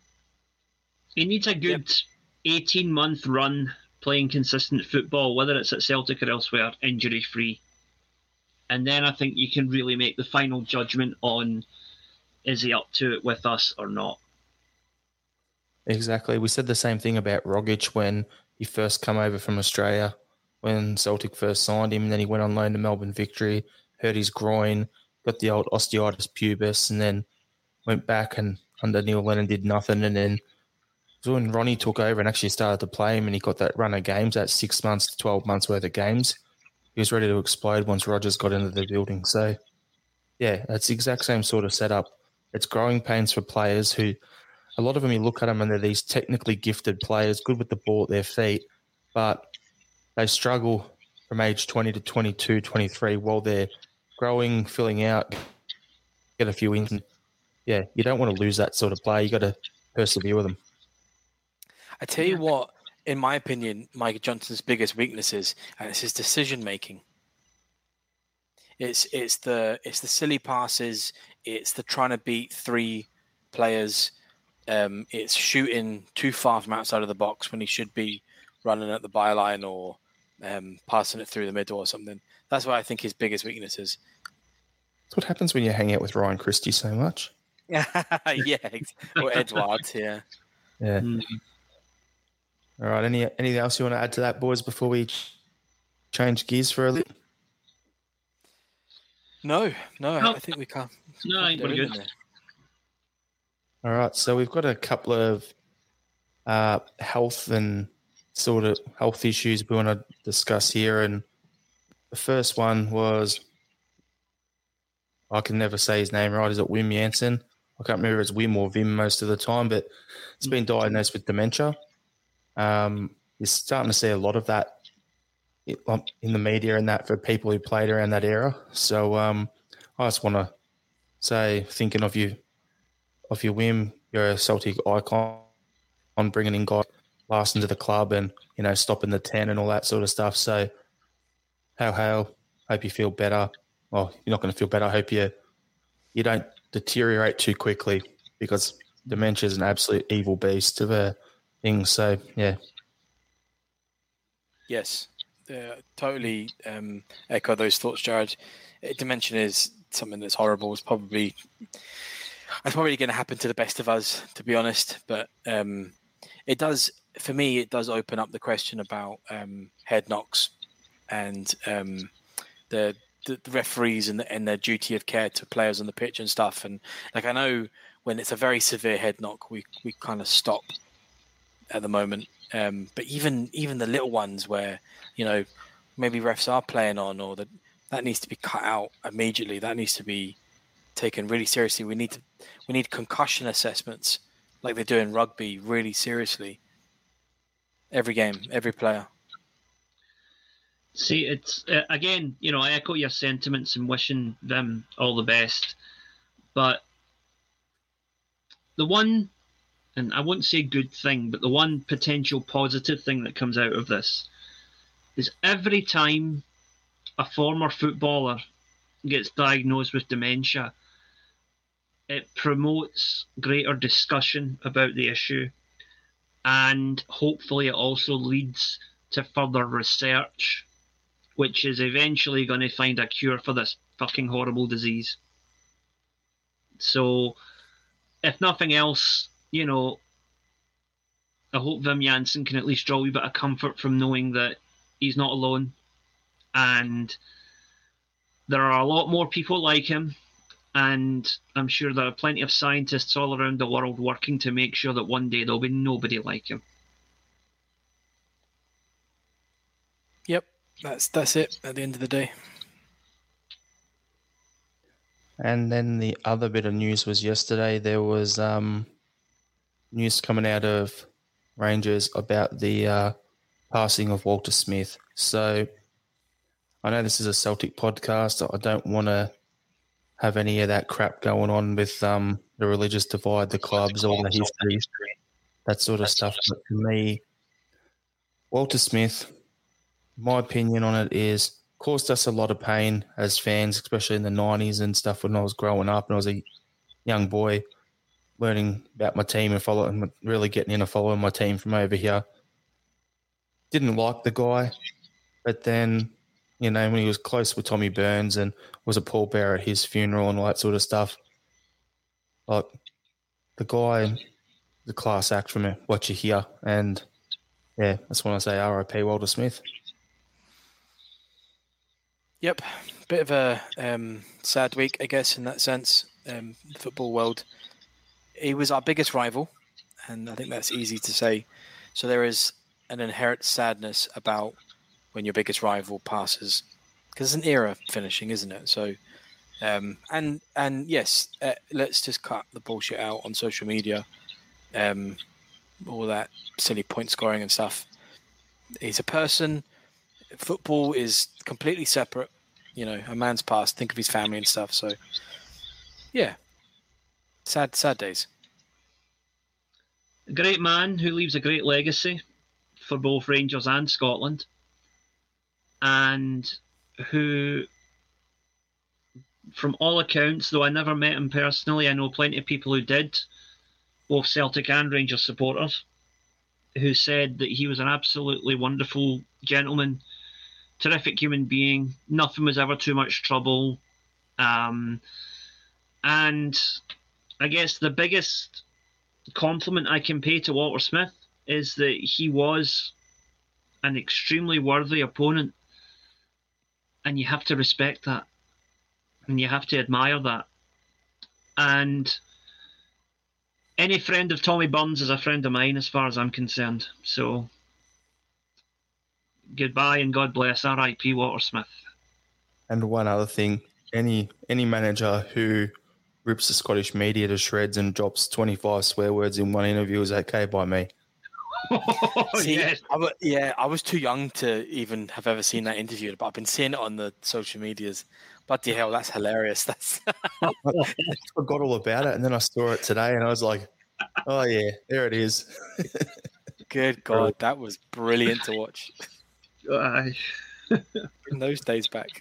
He needs a good eighteen-month run playing consistent football, whether it's at Celtic or elsewhere, injury-free. And then I think you can really make the final judgment on is he up to it with us or not? Exactly. We said the same thing about Rogic when he first came over from Australia, when Celtic first signed him, and then he went on loan to Melbourne Victory, hurt his groin, got the old osteitis pubis, and then went back and under Neil Lennon did nothing. And then when Ronnie took over and actually started to play him and he got that run of games, that six months to twelve months worth of games, he was ready to explode once Rodgers got into the building. So, yeah, that's the exact same sort of setup. it's growing pains for players who, a lot of them, you look at them and they're these technically gifted players, good with the ball at their feet, but they struggle from age twenty to twenty-two, twenty-three while they're growing, filling out, get a few wins. And yeah, you don't want to lose that sort of player. You got to persevere with them. I tell you what, in my opinion, Mike Johnson's biggest weakness is, and it's his decision making. It's it's the it's the silly passes. It's the trying to beat three players. Um, it's shooting too far from outside of the box when he should be running at the byline or um, passing it through the middle or something. That's what I think his biggest weakness is. That's what happens when you hang out with Ryan Christie so much. yeah, or Edward, yeah. Yeah. Mm. All right. Any anything else you want to add to that, boys, before we change gears for a little? No, no, no. I think we can't. No, I think we're good. All right. So we've got a couple of uh, health and sort of health issues we want to discuss here. And the first one was, I can never say his name right. Is it Wim Jansen? I can't remember if it's Wim or Vim most of the time, but it's been diagnosed with dementia. Um, you're starting to see a lot of that in the media and that for people who played around that era. So um, I just want to say, thinking of you, of your Wim, you're a Celtic icon on bringing in guys last into the club and, you know, stopping the ten and all that sort of stuff. So hail, hail. Hope you feel better. Well, you're not going to feel better. I hope you you don't deteriorate too quickly, because dementia is an absolute evil beast of a thing. So, yeah. Yes. Uh, totally um, echo those thoughts, Jared. Dementia is something that's horrible. It's probably it's probably going to happen to the best of us, to be honest. But um, it does, for me, it does open up the question about um, head knocks and um, the, the the referees and, the, and their duty of care to players on the pitch and stuff. And like, I know when it's a very severe head knock, we we kind of stop at the moment. Um, but even even the little ones where, you know, maybe refs are playing on, or that that needs to be cut out immediately. That needs to be taken really seriously. We need to we need concussion assessments like they do in rugby really seriously. Every game, every player. See, it's uh, again, you know, I echo your sentiments and wishing them all the best. But the one, and I wouldn't say good thing, but the one potential positive thing that comes out of this is every time a former footballer gets diagnosed with dementia, it promotes greater discussion about the issue, and hopefully it also leads to further research, which is eventually going to find a cure for this fucking horrible disease. So, if nothing else, you know, I hope Wim Jansen can at least draw a wee bit of comfort from knowing that he's not alone, and there are a lot more people like him, and I'm sure there are plenty of scientists all around the world working to make sure that one day there'll be nobody like him. Yep, that's that's it at the end of the day. And then the other bit of news was yesterday there was um, news coming out of Rangers about the uh, passing of Walter Smith. So I know this is a Celtic podcast. I don't want to have any of that crap going on with um, the religious divide, the clubs, all the history, that sort of stuff. But for me, Walter Smith, my opinion on it is, caused us a lot of pain as fans, especially in the nineties and stuff when I was growing up and I was a young boy learning about my team and following, really getting into following my team from over here. Didn't like the guy, but then, you know, when he was close with Tommy Burns and was a pallbearer at his funeral and all that sort of stuff, like, the guy, the class act from it, what you hear. And, yeah, that's when I say R I P Walter Smith. Yep, bit of a um, sad week, I guess, in that sense. Um, the football world. He was our biggest rival, and I think that's easy to say. So there is an inherent sadness about when your biggest rival passes, because it's an era finishing, isn't it? So Um, and and yes, uh, let's just cut the bullshit out on social media. Um, all that silly point scoring and stuff. He's a person. Football is completely separate. You know, a man's past. Think of his family and stuff. So, yeah, sad, sad days. A great man who leaves a great legacy for both Rangers and Scotland, and who, from all accounts, though I never met him personally, I know plenty of people who did, both Celtic and Rangers supporters, who said that he was an absolutely wonderful gentleman, terrific human being, nothing was ever too much trouble. Um, and I guess the biggest compliment I can pay to Walter Smith is that he was an extremely worthy opponent, and you have to respect that, and you have to admire that. And any friend of Tommy Burns is a friend of mine as far as I'm concerned. So goodbye and God bless, R I P Walter Smith. And one other thing, any any manager who rips the Scottish media to shreds and drops twenty-five swear words in one interview is okay by me. Oh, See, yes. I w- yeah, I was too young to even have ever seen that interview, but I've been seeing it on the social medias. Bloody hell, that's hilarious. That's I forgot all about it, and then I saw it today, and I was like, oh, yeah, there it is. Good God, that was brilliant to watch. Aye. Bring those days back.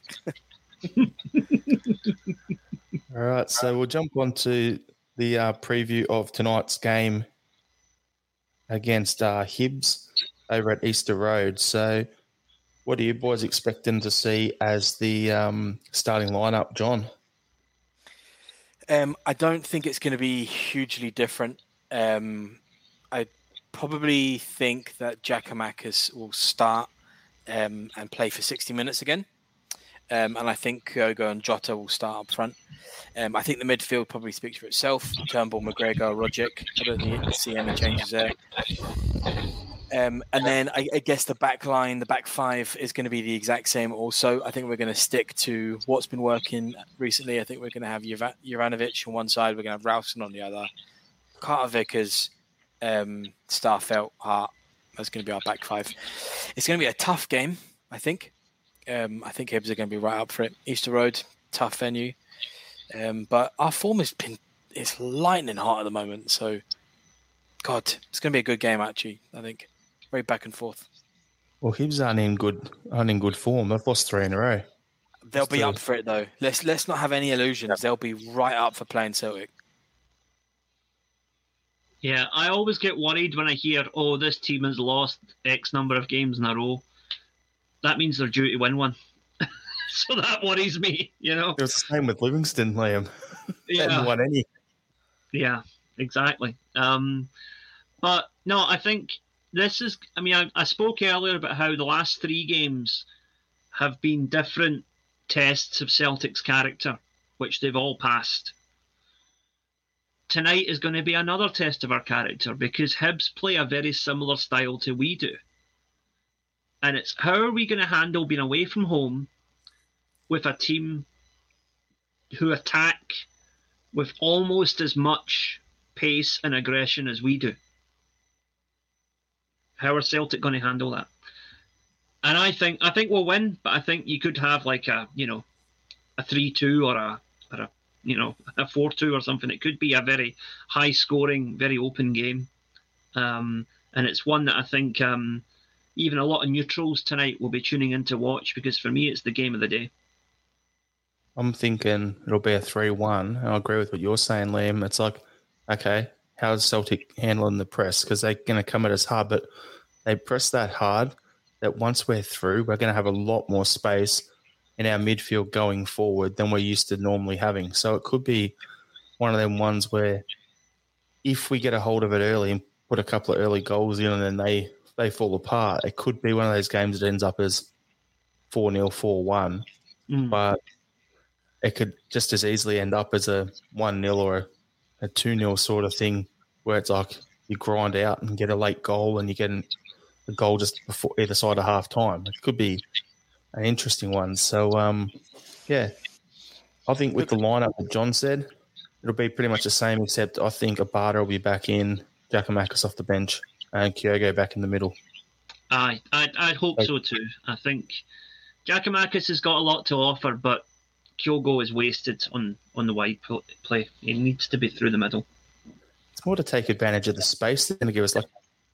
All right, so we'll jump on to the uh, preview of tonight's game against uh, Hibs over at Easter Road. So what are you boys expecting to see as the um, starting lineup, John? Um, I don't think it's going to be hugely different. Um, I probably think that Giakoumakis will start um, and play for sixty minutes again. Um, and I think Kyogo and Jota will start up front. Um, I think the midfield probably speaks for itself. Turnbull, McGregor, Rogic. I don't think see any changes there. Um, and then I, I guess the back line, the back five is going to be the exact same also. I think we're going to stick to what's been working recently. I think we're going to have Jura- Juranovic on one side. We're going to have Ralston on the other. Carter Vickers, um, Starfelt, Hart. That's going to be our back five. It's going to be a tough game, I think. Um, I think Hibs are going to be right up for it. Easter Road, tough venue. Um, but our form has been it's lightning hot at the moment. So, God, it's going to be a good game, actually, I think. Very back and forth. Well, Hibs aren't in good, aren't in good form. They've lost three in a row. They'll Just be to... up for it, though. Let's let's not have any illusions. Yep. They'll be right up for playing Celtic. Yeah, I always get worried when I hear, oh, this team has lost X number of games in a row. That means they're due to win one. So that worries me, you know. It was the same with Livingston, Liam. Yeah. They hadn't won any. Yeah, exactly. Um, but no, I think this is, I mean, I, I spoke earlier about how the last three games have been different tests of Celtic's character, which they've all passed. Tonight is going to be another test of our character because Hibs play a very similar style to we do. And it's how are we going to handle being away from home with a team who attack with almost as much pace and aggression as we do? How are Celtic going to handle that? And I think I think we'll win, but I think you could have like a you know a three two or a or a you know a four two or something. It could be a very high scoring, very open game, um, and it's one that I think. Um, Even a lot of neutrals tonight will be tuning in to watch because for me, it's the game of the day. I'm thinking it'll be a three one. I agree with what you're saying, Liam. It's like, okay, how's Celtic handling the press? Because they're going to come at us hard, but they press that hard that once we're through, we're going to have a lot more space in our midfield going forward than we're used to normally having. So it could be one of them ones where if we get a hold of it early and put a couple of early goals in and then they... they fall apart, it could be one of those games that ends up as four nil, four one. Mm. But it could just as easily end up as a one nil or a two nil sort of thing where it's like you grind out and get a late goal and you get a goal just before either side of half time. It could be an interesting one. So, um, yeah, I think with the lineup that John said, it'll be pretty much the same, except I think Abada will be back in, Giakoumakis off the bench, and Kyogo back in the middle. Aye, I I hope so too. I think Giakoumakis has got a lot to offer, but Kyogo is wasted on, on the wide play. He needs to be through the middle. It's more to take advantage of the space. They're going to give us like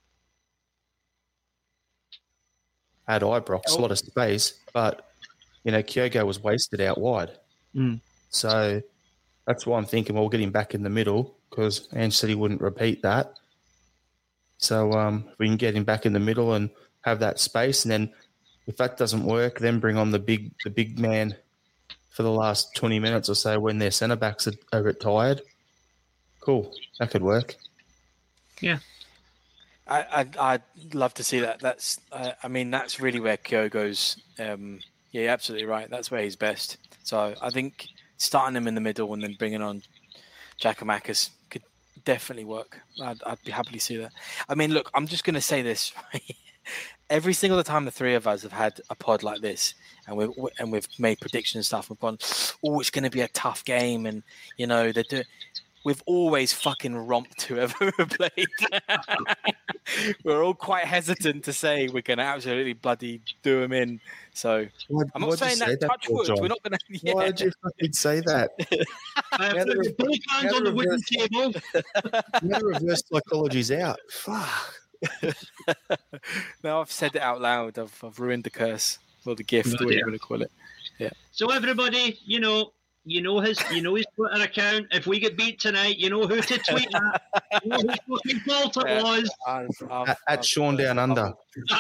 at Ibrox oh. a lot of space, but you know Kyogo was wasted out wide. Mm. So that's why I'm thinking we'll get him back in the middle because Ange said he wouldn't repeat that. So um, we can get him back in the middle and have that space, and then if that doesn't work, then bring on the big the big man for the last twenty minutes or so when their centre backs are, are a bit tired. Cool, that could work. Yeah, I, I'd, I'd love to see that. That's uh, I mean that's really where Kyogo's. Um, yeah, you're absolutely right. That's where he's best. So I think starting him in the middle and then bringing on Giakoumakis could definitely work. I'd, I'd be happy to see that. I mean, look, I'm just going to say this. Every single time the three of us have had a pod like this, and we've and we've made predictions and stuff, we've gone, "Oh, it's going to be a tough game," and you know they do. We've always fucking romped whoever we played. We're all quite hesitant to say we're going to absolutely bloody do them in. So why, I'm not saying that, that touch wood. We're not going to. Yeah. Why did you fucking say that? uh, both hands on the wooden table. Now the reverse psychology's out. Fuck. Now I've said it out loud. I've, I've ruined the curse or the gift, oh, whatever yeah. you want to call it. Yeah. So everybody, you know, you know his, you know his Twitter account. If we get beat tonight, you know who to tweet at. You know whose fucking fault it Yeah, was. I've, I've, At, at I've, Sean Down Under.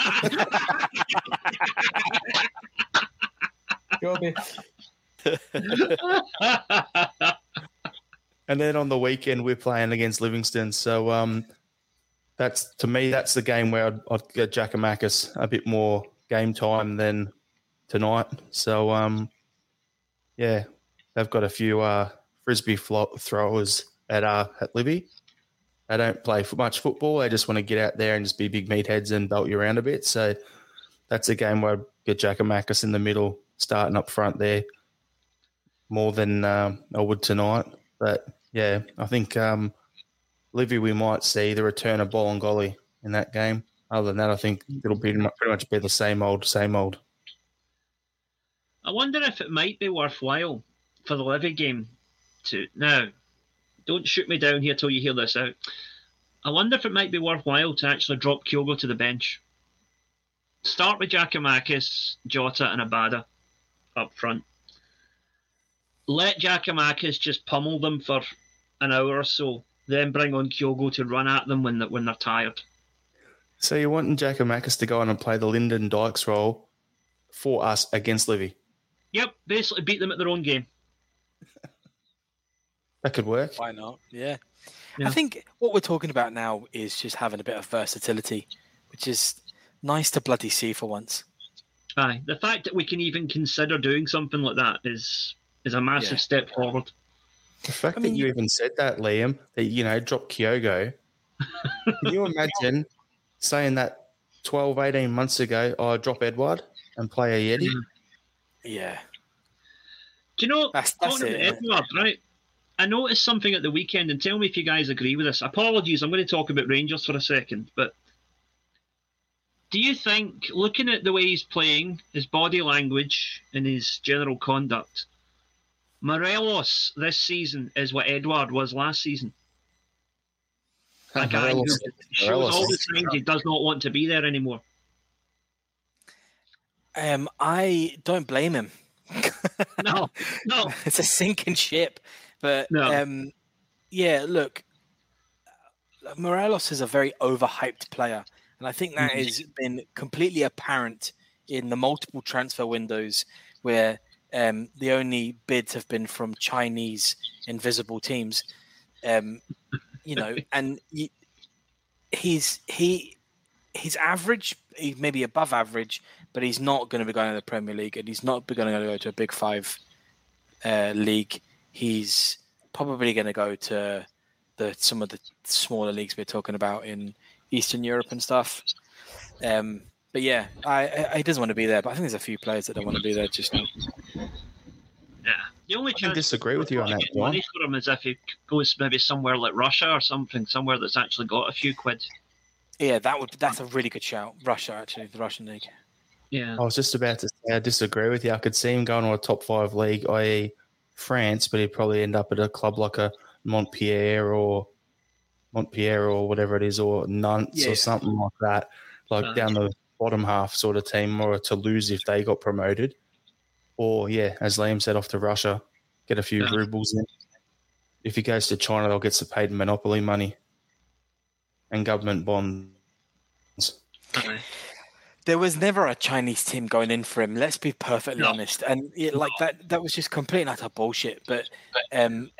And then on the weekend we're playing against Livingston. So um, that's to me that's the game where I'd, I'd get Giakoumakis a bit more game time than tonight. So um, yeah, they've got a few uh, frisbee flo- throwers at uh, at Livy. They don't play for much football. They just want to get out there and just be big meatheads and belt you around a bit. So that's a game where I'd get Giakoumakis in the middle, starting up front there, more than um, I would tonight. But yeah, I think um, Livy we might see the return of Bolingoli in that game. Other than that, I think it'll be pretty much be the same old, same old. I wonder if it might be worthwhile for the Livy game to now. Don't shoot me down here till you hear this out. I wonder if it might be worthwhile to actually drop Kyogo to the bench. Start with Giakoumakis, Jota, and Abada up front. Let Giakoumakis just pummel them for an hour or so, then bring on Kyogo to run at them when they're, when they're tired. So you're wanting Giakoumakis to go on and play the Lyndon Dykes role for us against Livy? Yep, basically beat them at their own game. That could work. Why not? Yeah. Yeah. I think what we're talking about now is just having a bit of versatility, which is nice to bloody see for once. Aye, the fact that we can even consider doing something like that is is a massive Yeah. step forward. The fact I mean, that you you- even said that, Liam, that, you know, drop Kyogo. Can you imagine saying that twelve, eighteen months ago, oh, drop Edward and play a Yeti? Yeah. Do you know, That's- that's talking it, about Edward, right? I noticed something at the weekend, and tell me if you guys agree with this. Apologies, I'm going to talk about Rangers for a second, but do you think, looking at the way he's playing, his body language and his general conduct, Morelos this season is what Edward was last season? A guy who Morelos- shows Morelos- all the signs he does not want to be there anymore. Um, I don't blame him. No, no. It's a sinking ship. But No. um, yeah, look, Morelos is a very overhyped player. And I think that has been completely apparent in the multiple transfer windows where um, the only bids have been from Chinese invisible teams. Um, you know, and he, he's he he's average, he's maybe above average, but he's not going to be going to the Premier League, and he's not going to go to a Big Five uh, league. He's probably going to go to the some of the smaller leagues we're talking about in Eastern Europe and stuff. Um, but yeah, I, I, he doesn't want to be there. But I think there's a few players that don't want to be there just now. Yeah, The only I can chance disagree with you on that, John. money for him is if he goes maybe somewhere like Russia or something, somewhere that's actually got a few quid. Yeah, that would that's a really good shout. Russia, actually, the Russian league. Yeah. I was just about to say I disagree with you. I could see him going to a top five league, that is. France, but he'd probably end up at a club like a Montpellier or Montpellier or whatever it is, or Nantes Yeah. or something like that, like Uh, down the bottom half sort of team, or a Toulouse if they got promoted. Or, yeah, as Liam said, off to Russia, get a few Yeah. rubles in. If he goes to China, they'll get some paid monopoly money and government bonds. aye. There was never a Chinese team going in for him. Let's be perfectly No. honest, and yeah, like that, that was just complete and utter bullshit. But um,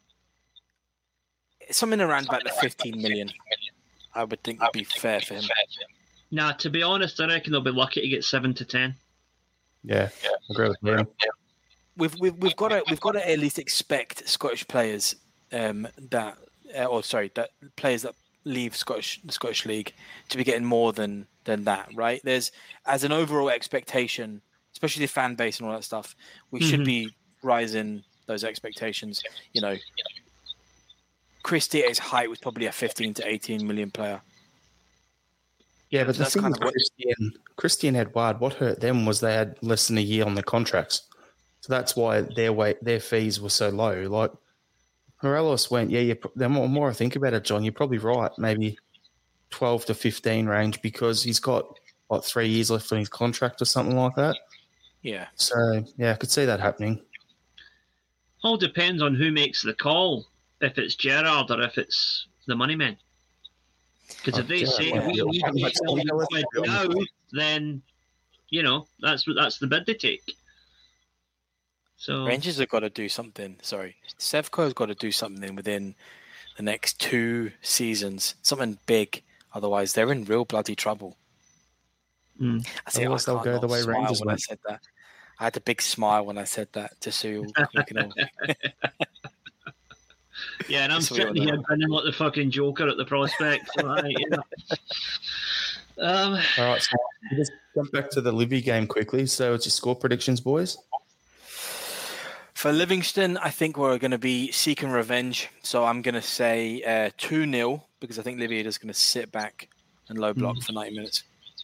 something around about the fifteen million, I would think would be fair for him. Nah, to be honest, I reckon they'll be lucky to get seven to ten. Yeah, I agree with him. We've we've we've got to we've got to at least expect Scottish players um, that, uh, or sorry, that players that leave Scottish the Scottish League to be getting more than than that, right? There's as an overall expectation, especially the fan base and all that stuff, we should Mhm. be rising those expectations. You know, Christie at his height was probably a fifteen to eighteen million player. Yeah, but the That's thing kind is, of what- Christian, Christian Edouard, what hurt them was they had less than a year on the contracts. So that's why their weight, their fees were so low. Like, Morelos went, yeah, you, the more, more I think about it, John, you're probably right, maybe twelve to fifteen range, because he's got, like, three years left on his contract or something like that. Yeah. So, yeah, I could see that happening. All depends on who makes the call, if it's Gerrard or if it's the money men. Because if Oh, they Gerrard, say well, we yeah, need how much to money will quid it be? now, then you know that's what that's the bid they take. So Rangers have got to do something. Sorry, Sevco has got to do something within the next two seasons, something big. Otherwise, they're in real bloody trouble. Mm. I say, I Otherwise they'll can't go not the way smile Rangers when I went. said that. I had a big smile when I said that to Sue. yeah, and I'm Just so we all sitting here know. grinning like the fucking Joker at the prospect. So, aye, yeah. Um, All right, so we'll just jump back to the Livy game quickly. So, it's your score predictions, boys? For Livingston, I think we're going to be seeking revenge. So I'm going to say uh, two nil because I think Livy is going to sit back and low block Mm. for ninety minutes.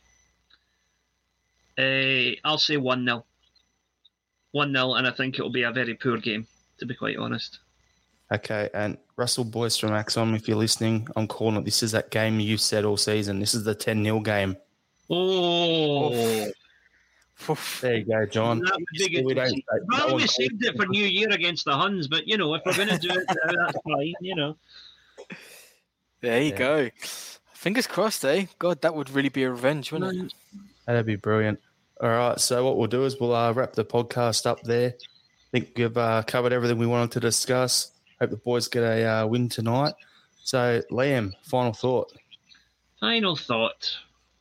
uh, I'll say one nil. one nil, and I think it'll be a very poor game, to be quite honest. Okay, and Russell Boyce from Axon, if you're listening, I'm calling it. This is that game you said all season. This is the ten nil game. Oh, There you go, John. that would be good. We don't- Well, no we one- saved it for New Year against the Huns, but you know, if we're going to do it, now, that's fine. You know, There you Yeah. go. Fingers crossed, eh? God, that would really be a revenge, wouldn't it? That'd be brilliant. All right, so what we'll do is we'll uh, wrap the podcast up there. I think we've uh, covered everything we wanted to discuss. Hope the boys get a uh, win tonight. So, Liam, final thought. final thought.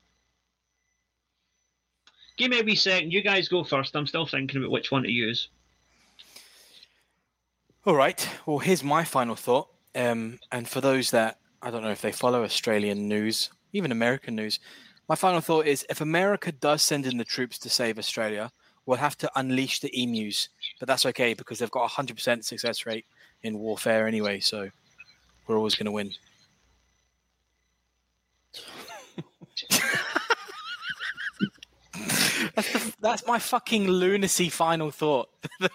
Give me a wee second. You guys go first. I'm still thinking about which one to use. All right. Well, here's my final thought. Um, and for those that, I don't know if they follow Australian news, even American news, my final thought is if America does send in the troops to save Australia, we'll have to unleash the emus. But that's okay because they've got a one hundred percent success rate in warfare anyway. So we're always going to win. That's, the, that's my fucking lunacy final thought.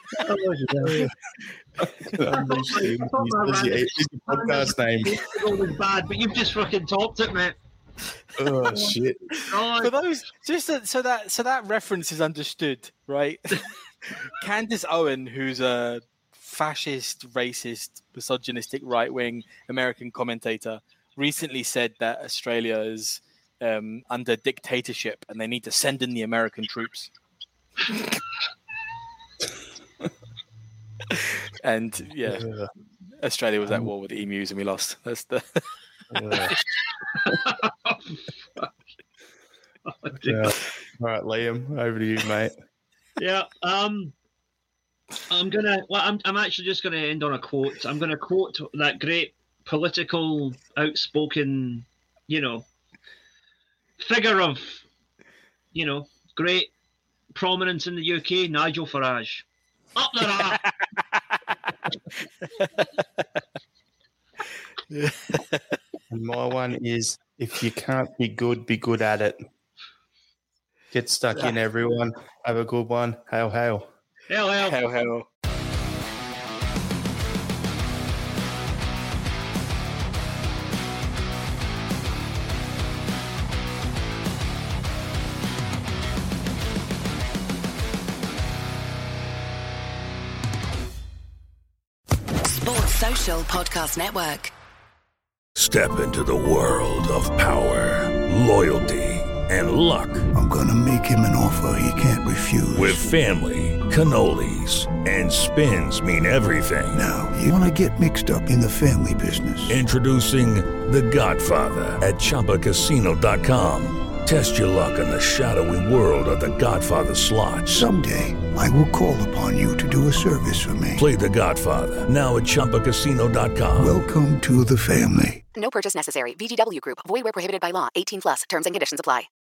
Podcast name. It was bad, but you've just fucking topped it, mate. Oh, shit. Oh, For those, just so, so that so that reference is understood, right? Candace Owen, who's a fascist, racist, misogynistic, right-wing American commentator, recently said that Australia is um, under dictatorship and they need to send in the American troops. And yeah, Uh, Australia was at war with the emus and we lost. That's the. uh, oh, dear. yeah. All right, Liam, over to you, mate. Yeah. Um, I'm gonna. Well, I'm. I'm actually just gonna end on a quote. I'm gonna quote that great political, outspoken, you know, figure of, you know, great prominence in the U K, Nigel Farage. Up the rat. And my one is, if you can't be good, be good at it. Get stuck in, everyone. Have a good one. Hail, hail. Hail, hail. Hail, hail. Sports Social Podcast Network. Step into the world of power, loyalty, and luck. I'm gonna make him an offer he can't refuse. With family, cannolis, and spins mean everything. Now, you wanna get mixed up in the family business. Introducing The Godfather at Chumba Casino dot com. Test your luck in the shadowy world of The Godfather slot. Someday, I will call upon you to do a service for me. Play The Godfather, now at Chumba Casino dot com. Welcome to the family. No purchase necessary. V G W Group. Void where prohibited by law. eighteen plus. Terms and conditions apply.